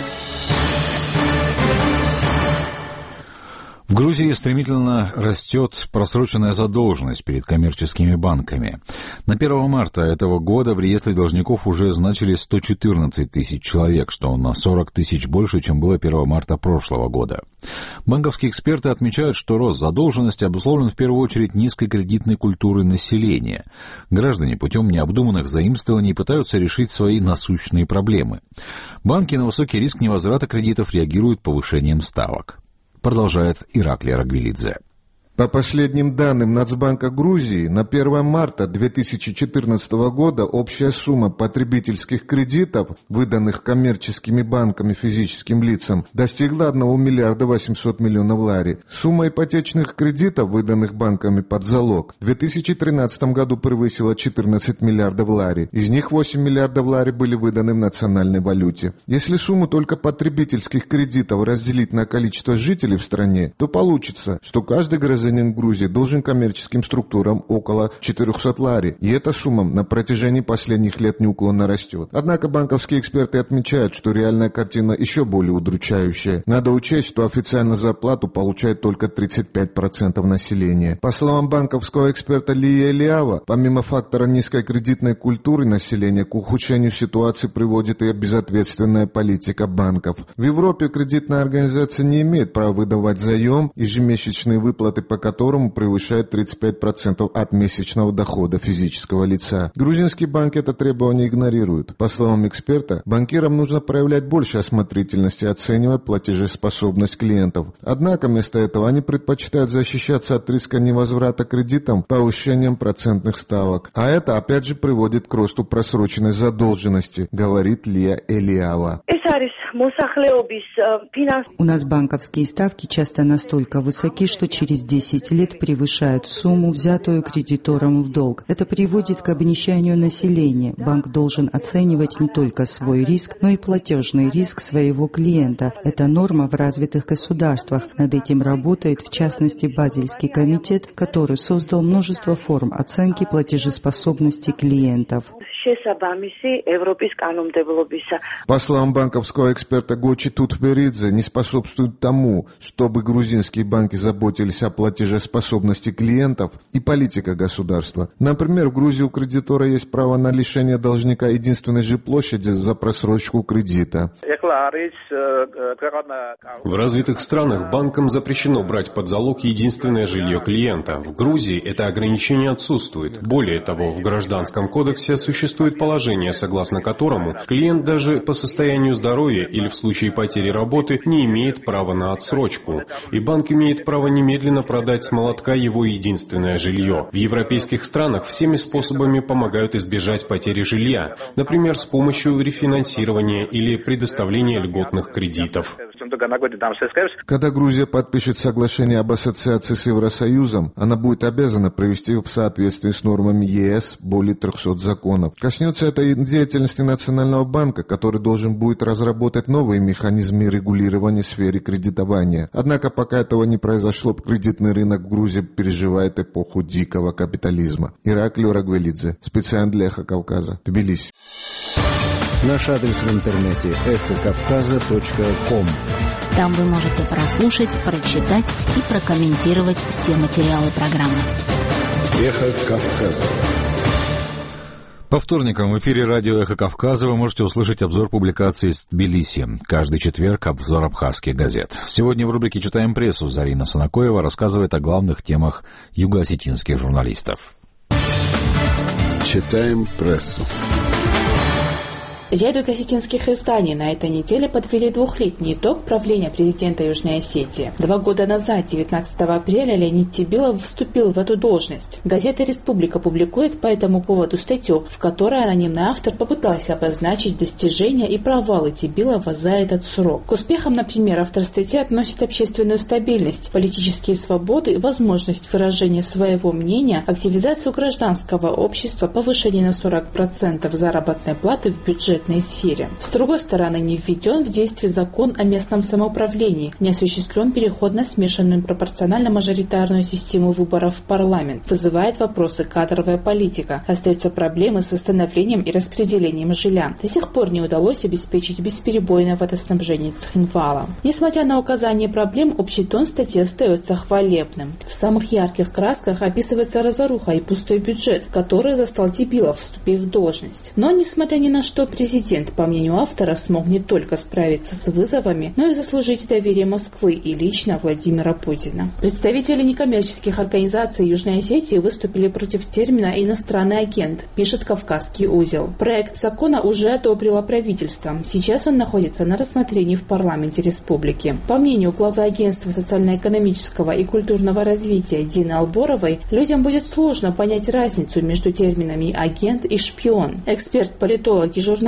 В Грузии стремительно растет просроченная задолженность перед коммерческими банками. На первое марта этого года в реестре должников уже значили сто четырнадцать тысяч человек, что на сорок тысяч больше, чем было первого марта прошлого года. Банковские эксперты отмечают, что рост задолженности обусловлен в первую очередь низкой кредитной культурой населения. Граждане путем необдуманных заимствований пытаются решить свои насущные проблемы. Банки на высокий риск невозврата кредитов реагируют повышением ставок. Продолжает Ираклий Рагвелидзе. По последним данным Нацбанка Грузии, на первое марта две тысячи четырнадцатого года общая сумма потребительских кредитов, выданных коммерческими банками физическим лицам, достигла одного миллиарда восемьсот миллионов лари. Сумма ипотечных кредитов, выданных банками под залог, в две тысячи тринадцатом году превысила четырнадцать миллиардов лари. Из них восемь миллиардов лари были выданы в национальной валюте. Если сумму только потребительских кредитов разделить на количество жителей в стране, то получится, что каждый гражданин бензин в Грузии должен коммерческим структурам около четыреста лари, и эта сумма на протяжении последних лет неуклонно растет. Однако банковские эксперты отмечают, что реальная картина еще более удручающая. Надо учесть, что официально зарплату получает только тридцать пять процентов населения. По словам банковского эксперта Лии Элиава, помимо фактора низкой кредитной культуры населения, к ухудшению ситуации приводит и безответственная политика банков. В Европе кредитная организация не имеет права выдавать заем, ежемесячные выплаты по которому превышают тридцать пять процентов от месячного дохода физического лица. Грузинские банки это требование игнорируют. По словам эксперта, банкирам нужно проявлять больше осмотрительности, оценивая платежеспособность клиентов. Однако вместо этого они предпочитают защищаться от риска невозврата кредитам повышением процентных ставок. А это опять же приводит к росту просроченной задолженности, говорит Лия Элиава. У нас банковские ставки часто настолько высоки, что через десять лет превышают сумму, взятую кредитором в долг. Это приводит к обнищанию населения. Банк должен оценивать не только свой риск, но и платежный риск своего клиента. Это норма в развитых государствах. Над этим работает, в частности, Базельский комитет, который создал множество форм оценки платежеспособности клиентов. По словам банковского эксперта Гочи Тутберидзе, не способствует тому, чтобы грузинские банки заботились о платежеспособности клиентов, и политика государства. Например, в Грузии у кредитора есть право на лишение должника единственной жилплощади за просрочку кредита. В развитых странах банкам запрещено брать под залог единственное жилье клиента. В Грузии это ограничение отсутствует. Более того, в Гражданском кодексе существует положение, согласно которому клиент даже по состоянию здоровья или в случае потери работы не имеет права на отсрочку, и банк имеет право немедленно продать с молотка его единственное жилье. В европейских странах всеми способами помогают избежать потери жилья, например, с помощью рефинансирования или предоставления льготных кредитов. Когда Грузия подпишет соглашение об ассоциации с Евросоюзом, она будет обязана привести в соответствии с нормами ЕС более трехсот законов. Коснется это и деятельности Национального банка, который должен будет разработать новые механизмы регулирования в сфере кредитования. Однако пока этого не произошло, кредитный рынок в Грузии переживает эпоху дикого капитализма. Ираклий Рагвелидзе, специально для Эхо Кавказа, Тбилиси. Наш адрес в интернете эхо кавказа точка ком. Там вы можете прослушать, прочитать и прокомментировать все материалы программы. Эхо Кавказа. По вторникам в эфире радио «Эхо Кавказа» вы можете услышать обзор публикаций из Тбилиси. Каждый четверг обзор абхазских газет. Сегодня в рубрике «Читаем прессу» Зарина Санакоева рассказывает о главных темах юго-осетинских журналистов. Читаем прессу. Ряд юго-осетинских изданий на этой неделе подвели двухлетний итог правления президента Южной Осетии. Два года назад, девятнадцатого апреля, Леонид Тебилов вступил в эту должность. Газета «Республика» публикует по этому поводу статью, в которой анонимный автор попытался обозначить достижения и провалы Тебилова за этот срок. К успехам, например, автор статьи относит общественную стабильность, политические свободы и возможность выражения своего мнения, активизацию гражданского общества, повышение на сорок процентов заработной платы в бюджет сфере. С другой стороны, не введен в действие закон о местном самоуправлении, не осуществлен переход на смешанную пропорционально-мажоритарную систему выборов в парламент. Вызывает вопросы кадровая политика. Остаются проблемы с восстановлением и распределением жилья. До сих пор не удалось обеспечить бесперебойное водоснабжение Цхинвала. Несмотря на указание проблем, общий тон статьи остается хвалебным. В самых ярких красках описывается разоруха и пустой бюджет, который застал Тебилов, вступив в должность. Но, несмотря ни на что, президент, по мнению автора, смог не только справиться с вызовами, но и заслужить доверие Москвы и лично Владимира Путина. Представители некоммерческих организаций Южной Осетии выступили против термина «иностранный агент», пишет «Кавказский узел». Проект закона уже одобрило правительство. Сейчас он находится на рассмотрении в парламенте республики. По мнению главы агентства социально-экономического и культурного развития Дины Алборовой, людям будет сложно понять разницу между терминами «агент» и «шпион». Эксперт-политолог и журналист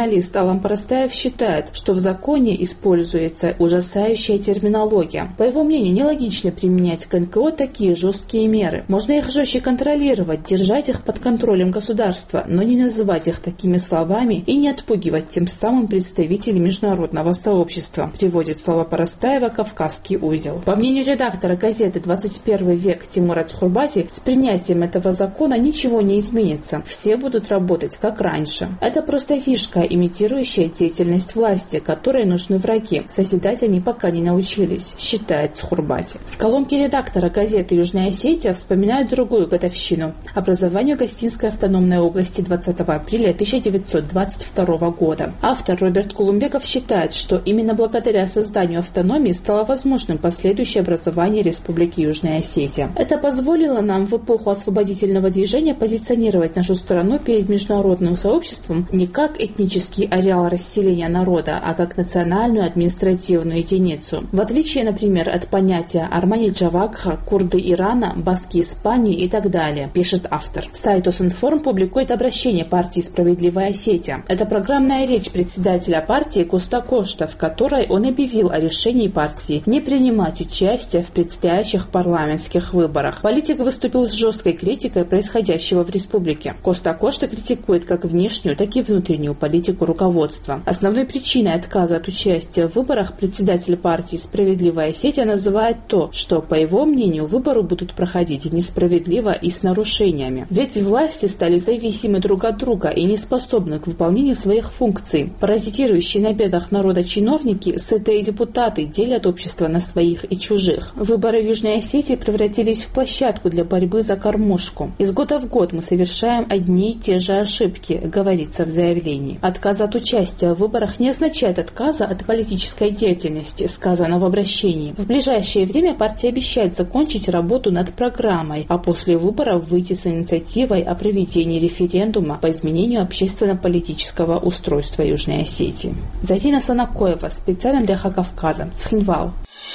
журналист Алан Парастаев считает, что в законе используется ужасающая терминология. По его мнению, нелогично применять к эн ка о такие жесткие меры. Можно их жестче контролировать, держать их под контролем государства, но не называть их такими словами и не отпугивать тем самым представителей международного сообщества, приводит слова Парастаева «Кавказский узел». По мнению редактора газеты «двадцать первый век» Тимура Цхурбати, с принятием этого закона ничего не изменится. Все будут работать как раньше. Это просто фишка, имитирующая деятельность власти, которой нужны враги. Созидать они пока не научились, считает Цхурбати. В колонке редактора газеты «Южная Осетия» вспоминают другую годовщину – образованию Гостинской автономной области двадцатого апреля тысяча девятьсот двадцать второго года. Автор Роберт Кулумбеков считает, что именно благодаря созданию автономии стало возможным последующее образование Республики Южная Осетия. Это позволило нам в эпоху освободительного движения позиционировать нашу страну перед международным сообществом не как этнический ареал расселения народа, а как национальную административную единицу. В отличие, например, от понятия Армани-Джавакха, курды Ирана, баски Испании и так далее, пишет автор. Сайт Осинформ публикует обращение партии «Справедливая Осетия». Это программная речь председателя партии Коста Кошта, в которой он объявил о решении партии не принимать участие в предстоящих парламентских выборах. Политик выступил с жесткой критикой происходящего в республике. Коста Кошта критикует как внешнюю, так и внутреннюю политику руководства. Основной причиной отказа от участия в выборах председатель партии «Справедливая Осетия» называет то, что, по его мнению, выборы будут проходить несправедливо и с нарушениями. Ветви власти стали зависимы друг от друга и не способны к выполнению своих функций. Паразитирующие на бедах народа чиновники, сытые депутаты делят общество на своих и чужих. Выборы в Южной Осетии превратились в площадку для борьбы за кормушку. Из года в год мы совершаем одни и те же ошибки, говорится в заявлении. Отказ от участия в выборах не означает отказа от политической деятельности, сказано в обращении. В ближайшее время партия обещает закончить работу над программой, а после выборов выйти с инициативой о проведении референдума по изменению общественно-политического устройства Южной Осетии. Зарина Санакоева, специально для Хакавказа, Цхинвал.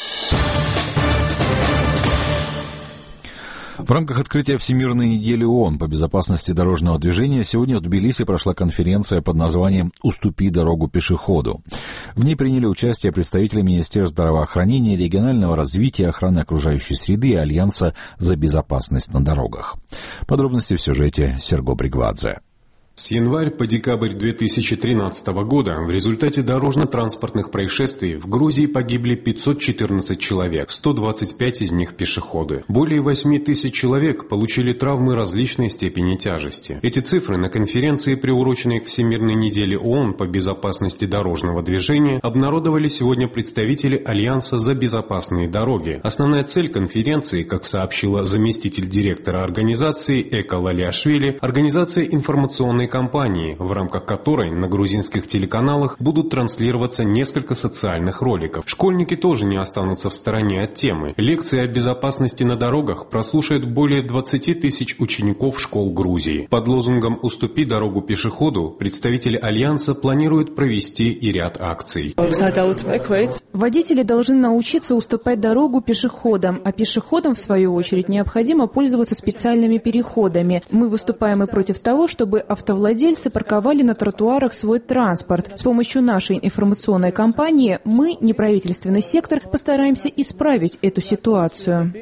В рамках открытия Всемирной недели ООН по безопасности дорожного движения сегодня в Тбилиси прошла конференция под названием «Уступи дорогу пешеходу». В ней приняли участие представители Министерства здравоохранения, регионального развития, охраны окружающей среды и Альянса за безопасность на дорогах. Подробности в сюжете Серго Бригвадзе. С января по декабрь две тысячи тринадцатого года в результате дорожно-транспортных происшествий в Грузии погибли пятьсот четырнадцать человек, сто двадцать пять из них пешеходы. Более восемь тысяч человек получили травмы различной степени тяжести. Эти цифры на конференции, приуроченной к Всемирной неделе ООН по безопасности дорожного движения, обнародовали сегодня представители Альянса за безопасные дороги. Основная цель конференции, как сообщила заместитель директора организации Эка Лалиашвили, организация информационной кампании, в рамках которой на грузинских телеканалах будут транслироваться несколько социальных роликов. Школьники тоже не останутся в стороне от темы. Лекции о безопасности на дорогах прослушают более двадцати тысяч учеников школ Грузии. Под лозунгом «Уступи дорогу пешеходу» представители Альянса планируют провести и ряд акций. Водители должны научиться уступать дорогу пешеходам, а пешеходам, в свою очередь, необходимо пользоваться специальными переходами. Мы выступаем и против того, чтобы автовладельцы Автовладельцы парковали на тротуарах свой транспорт. С помощью нашей информационной кампании мы, неправительственный сектор, постараемся исправить эту ситуацию.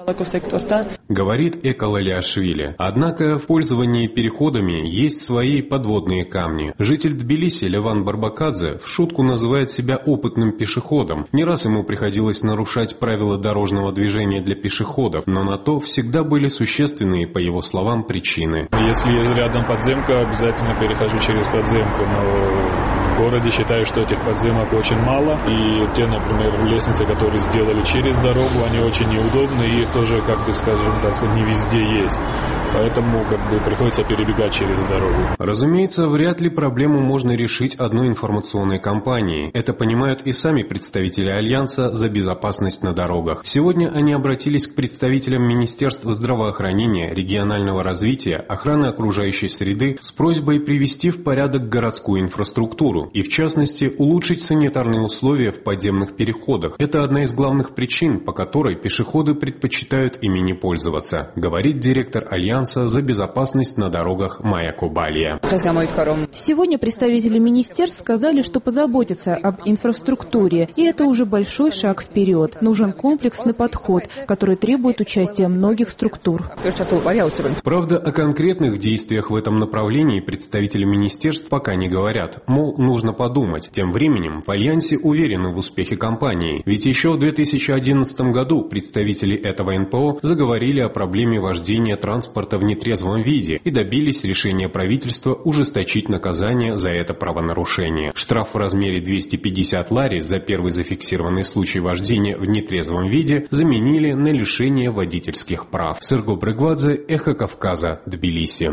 Говорит Эка Лалиашвили. Однако в пользовании переходами есть свои подводные камни. Житель Тбилиси Леван Барбакадзе в шутку называет себя опытным пешеходом. Не раз ему приходилось нарушать правила дорожного движения для пешеходов, но на то всегда были существенные, по его словам, причины. Если есть рядом подземка, обязательно перехожу через подземку, но в городе считаю, что этих подземок очень мало, и те, например, лестницы, которые сделали через дорогу, они очень неудобны, и их тоже, как бы, скажем так, не везде есть. Поэтому как бы приходится перебегать через дорогу. Разумеется, вряд ли проблему можно решить одной информационной кампанией. Это понимают и сами представители Альянса за безопасность на дорогах. Сегодня они обратились к представителям Министерства здравоохранения, регионального развития, охраны окружающей среды с просьбой привести в порядок городскую инфраструктуру. инфраструктуру и, в частности, улучшить санитарные условия в подземных переходах. Это одна из главных причин, по которой пешеходы предпочитают ими не пользоваться, говорит директор Альянса за безопасность на дорогах Майя Кобалия. Сегодня представители министерств сказали, что позаботятся об инфраструктуре, и это уже большой шаг вперед. Нужен комплексный подход, который требует участия многих структур. Правда, о конкретных действиях в этом направлении представители министерств пока не говорят. Мол, нужно подумать. Тем временем в Альянсе уверены в успехе кампании. Ведь еще в две тысячи одиннадцатом году представители этого эн пэ о заговорили о проблеме вождения транспорта в нетрезвом виде и добились решения правительства ужесточить наказание за это правонарушение. Штраф в размере двести пятьдесят лари за первый зафиксированный случай вождения в нетрезвом виде заменили на лишение водительских прав. Серго Брыгвадзе, Эхо Кавказа, Тбилиси.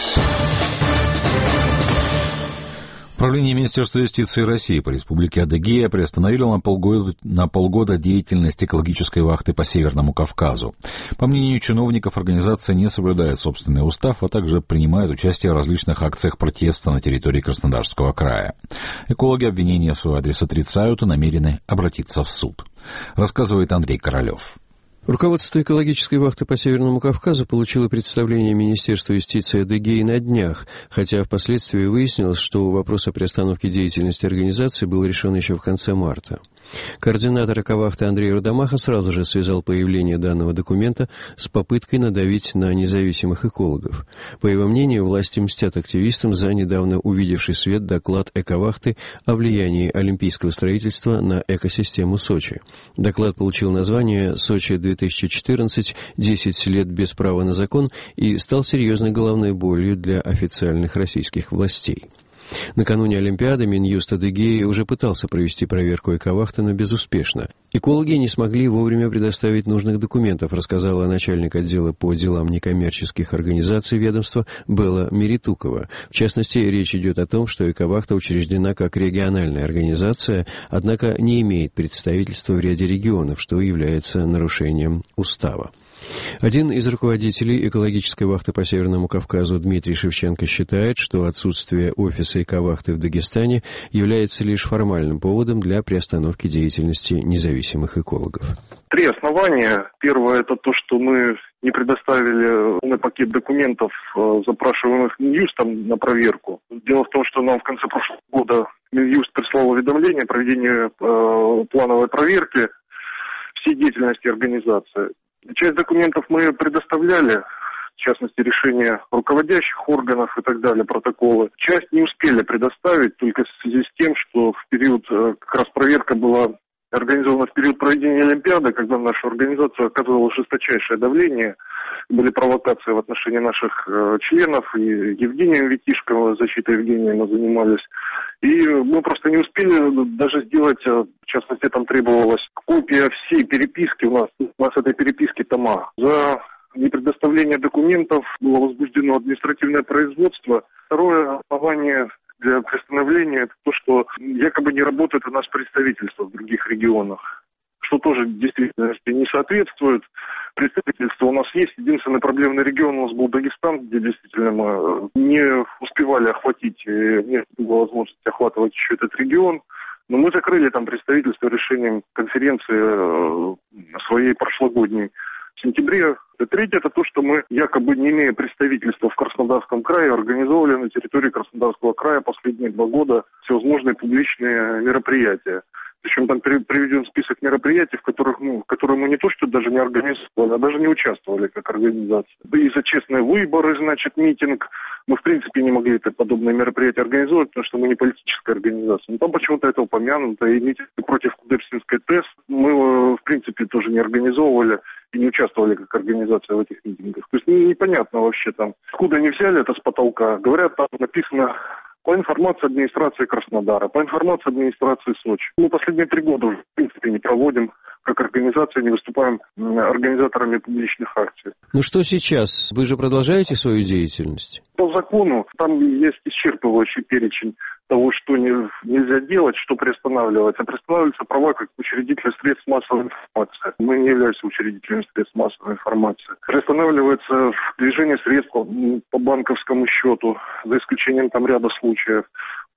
Управление Министерства юстиции России по Республике Адыгея приостановило на полгода, на полгода деятельность экологической вахты по Северному Кавказу. По мнению чиновников, организация не соблюдает собственный устав, а также принимает участие в различных акциях протеста на территории Краснодарского края. Экологи обвинения в свой адрес отрицают и намерены обратиться в суд. Рассказывает Андрей Королев. Руководство экологической вахты по Северному Кавказу получило представление Министерства юстиции Адыгеи на днях, хотя впоследствии выяснилось, что вопрос о приостановке деятельности организации был решен еще в конце марта. Координатор эковахты Андрей Рудомаха сразу же связал появление данного документа с попыткой надавить на независимых экологов. По его мнению, власти мстят активистам за недавно увидевший свет доклад эковахты о влиянии олимпийского строительства на экосистему Сочи. Доклад получил название «Сочи две тысячи четырнадцать. десять лет без права на закон» и стал серьезной головной болью для официальных российских властей. Накануне Олимпиады Минюст Адыгеи уже пытался провести проверку эковахты, но безуспешно. Экологи не смогли вовремя предоставить нужных документов, рассказала начальник отдела по делам некоммерческих организаций ведомства Белла Меритукова. В частности, речь идет о том, что эковахта учреждена как региональная организация, однако не имеет представительства в ряде регионов, что является нарушением устава. Один из руководителей экологической вахты по Северному Кавказу Дмитрий Шевченко считает, что отсутствие офиса эковахты в Дагестане является лишь формальным поводом для приостановки деятельности независимых экологов. Три основания. Первое – это то, что мы не предоставили полный пакет документов, запрашиваемых Минюстом на проверку. Дело в том, что нам в конце прошлого года Минюст прислал уведомление о проведении э, плановой проверки всей деятельности организации. Часть документов мы предоставляли, в частности, решения руководящих органов и так далее, протоколы. Часть не успели предоставить, только в связи с тем, что в период, как раз проверка была организована в период проведения Олимпиады, когда наша организация оказывала жесточайшее давление, были провокации в отношении наших э, членов, и Евгением Витишко, защитой Евгения мы занимались. И мы просто не успели даже сделать, в частности, там требовалась копия всей переписки, у нас, у нас этой переписки тома. За непредоставление документов было возбуждено административное производство. Второе основание для приостановления – это то, что якобы не работает у нас представительство в других регионах, что тоже в действительности не соответствует. Представительство у нас есть. Единственный проблемный регион у нас был Дагестан, где действительно мы не успевали охватить, не было возможности охватывать еще этот регион. Но мы закрыли там представительство решением конференции своей прошлогодней в сентябре. И третье – это то, что мы, якобы не имея представительства в Краснодарском крае, организовывали на территории Краснодарского края последние два года всевозможные публичные мероприятия. Причем там приведен список мероприятий, в которых, ну, в которые мы не то что даже не организовали, а даже не участвовали как организация. Да и за честные выборы, значит, митинг. Мы, в принципе, не могли это подобные мероприятия организовать, потому что мы не политическая организация. Но там почему-то это упомянуто. И митинг против Кудепсинской ТЭС мы, в принципе, тоже не организовывали и не участвовали как организация в этих митингах. То есть непонятно вообще там, откуда они взяли это с потолка. Говорят, там написано... По информации администрации Краснодара, по информации администрации Сочи. Мы последние три года уже, в принципе, не проводим, как организация, не выступаем организаторами публичных акций. Ну что сейчас? Вы же продолжаете свою деятельность? По закону там есть исчерпывающий перечень того, что не, нельзя делать, что приостанавливать. А приостанавливаются права как учредителя средств массовой информации. Мы не являемся учредителями средств массовой информации. Приостанавливается движение средств по банковскому счету, за исключением там ряда случаев.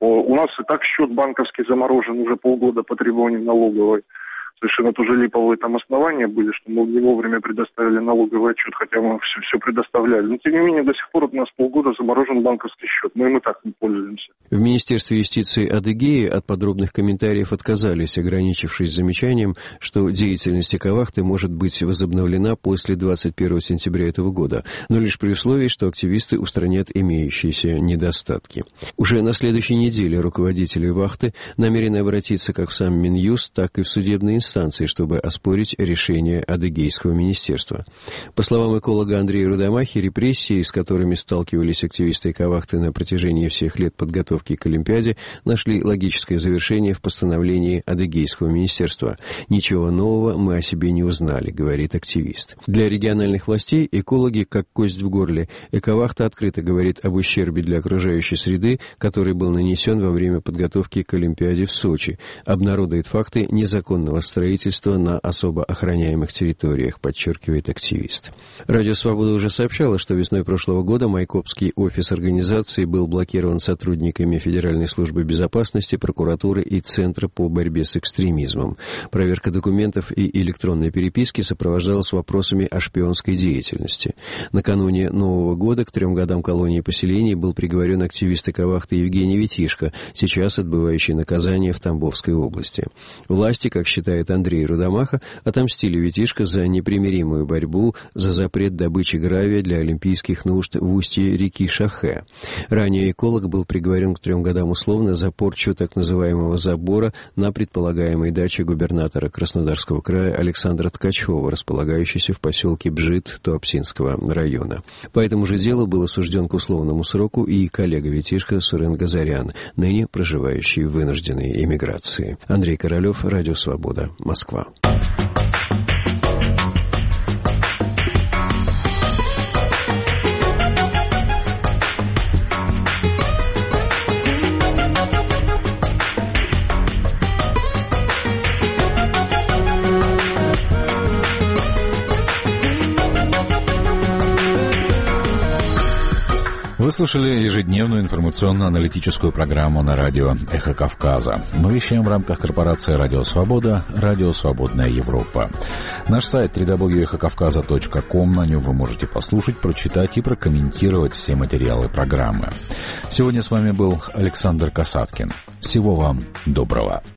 У нас и так счет банковский заморожен уже полгода по требованию налоговой. Совершенно тоже липовые там основания были, что мы не вовремя предоставили налоговый отчет, хотя мы все, все предоставляли. Но, тем не менее, до сих пор у нас полгода заморожен банковский счет. Мы им и так не пользуемся. В Министерстве юстиции Адыгеи от подробных комментариев отказались, ограничившись замечанием, что деятельность Экавахты может быть возобновлена после двадцать первого сентября этого года, но лишь при условии, что активисты устранят имеющиеся недостатки. Уже на следующей неделе руководители вахты намерены обратиться как в сам Минюст, так и в судебные инстанции, чтобы оспорить решение Адыгейского министерства. По словам эколога Андрея Рудамахи, репрессии, с которыми сталкивались активисты Экавахты на протяжении всех лет подготовки к Олимпиаде, нашли логическое завершение в постановлении Адыгейского министерства. «Ничего нового мы о себе не узнали», — говорит активист. Для региональных властей экологи как кость в горле. Экавахта открыто говорит об ущербе для окружающей среды, который был нанесен во время подготовки к Олимпиаде в Сочи, обнародует факты незаконного строительства на особо охраняемых территориях, подчеркивает активист. Радио «Свобода» уже сообщало, что весной прошлого года Майкопский офис организации был блокирован сотрудниками Федеральной службы безопасности, прокуратуры и Центра по борьбе с экстремизмом. Проверка документов и электронной переписки сопровождалась вопросами о шпионской деятельности. Накануне Нового года к трем годам колонии и поселений был приговорен активист Экавахты Евгений Витишко, сейчас отбывающий наказание в Тамбовской области. Власти, как считает Андрей Рудамаха, отомстили Витишко за непримиримую борьбу за запрет добычи гравия для олимпийских нужд в устье реки Шахе. Ранее эколог был приговорен к трем годам условно за порчу так называемого забора на предполагаемой даче губернатора Краснодарского края Александра Ткачева, располагающейся в поселке Бжит Туапсинского района. По этому же делу был осужден к условному сроку и коллега Витишко Сурен Газарян, ныне проживающий в вынужденной эмиграции. Андрей Королев, Радио «Свобода», Москва. Вы слушали ежедневную информационно-аналитическую программу на радио «Эхо Кавказа». Мы вещаем в рамках корпорации «Радио Свобода», «Радио Свободная Европа». Наш сайт дабл ю дабл ю дабл ю точка эхо кавказа точка ком, на нем вы можете послушать, прочитать и прокомментировать все материалы программы. Сегодня с вами был Александр Касаткин. Всего вам доброго.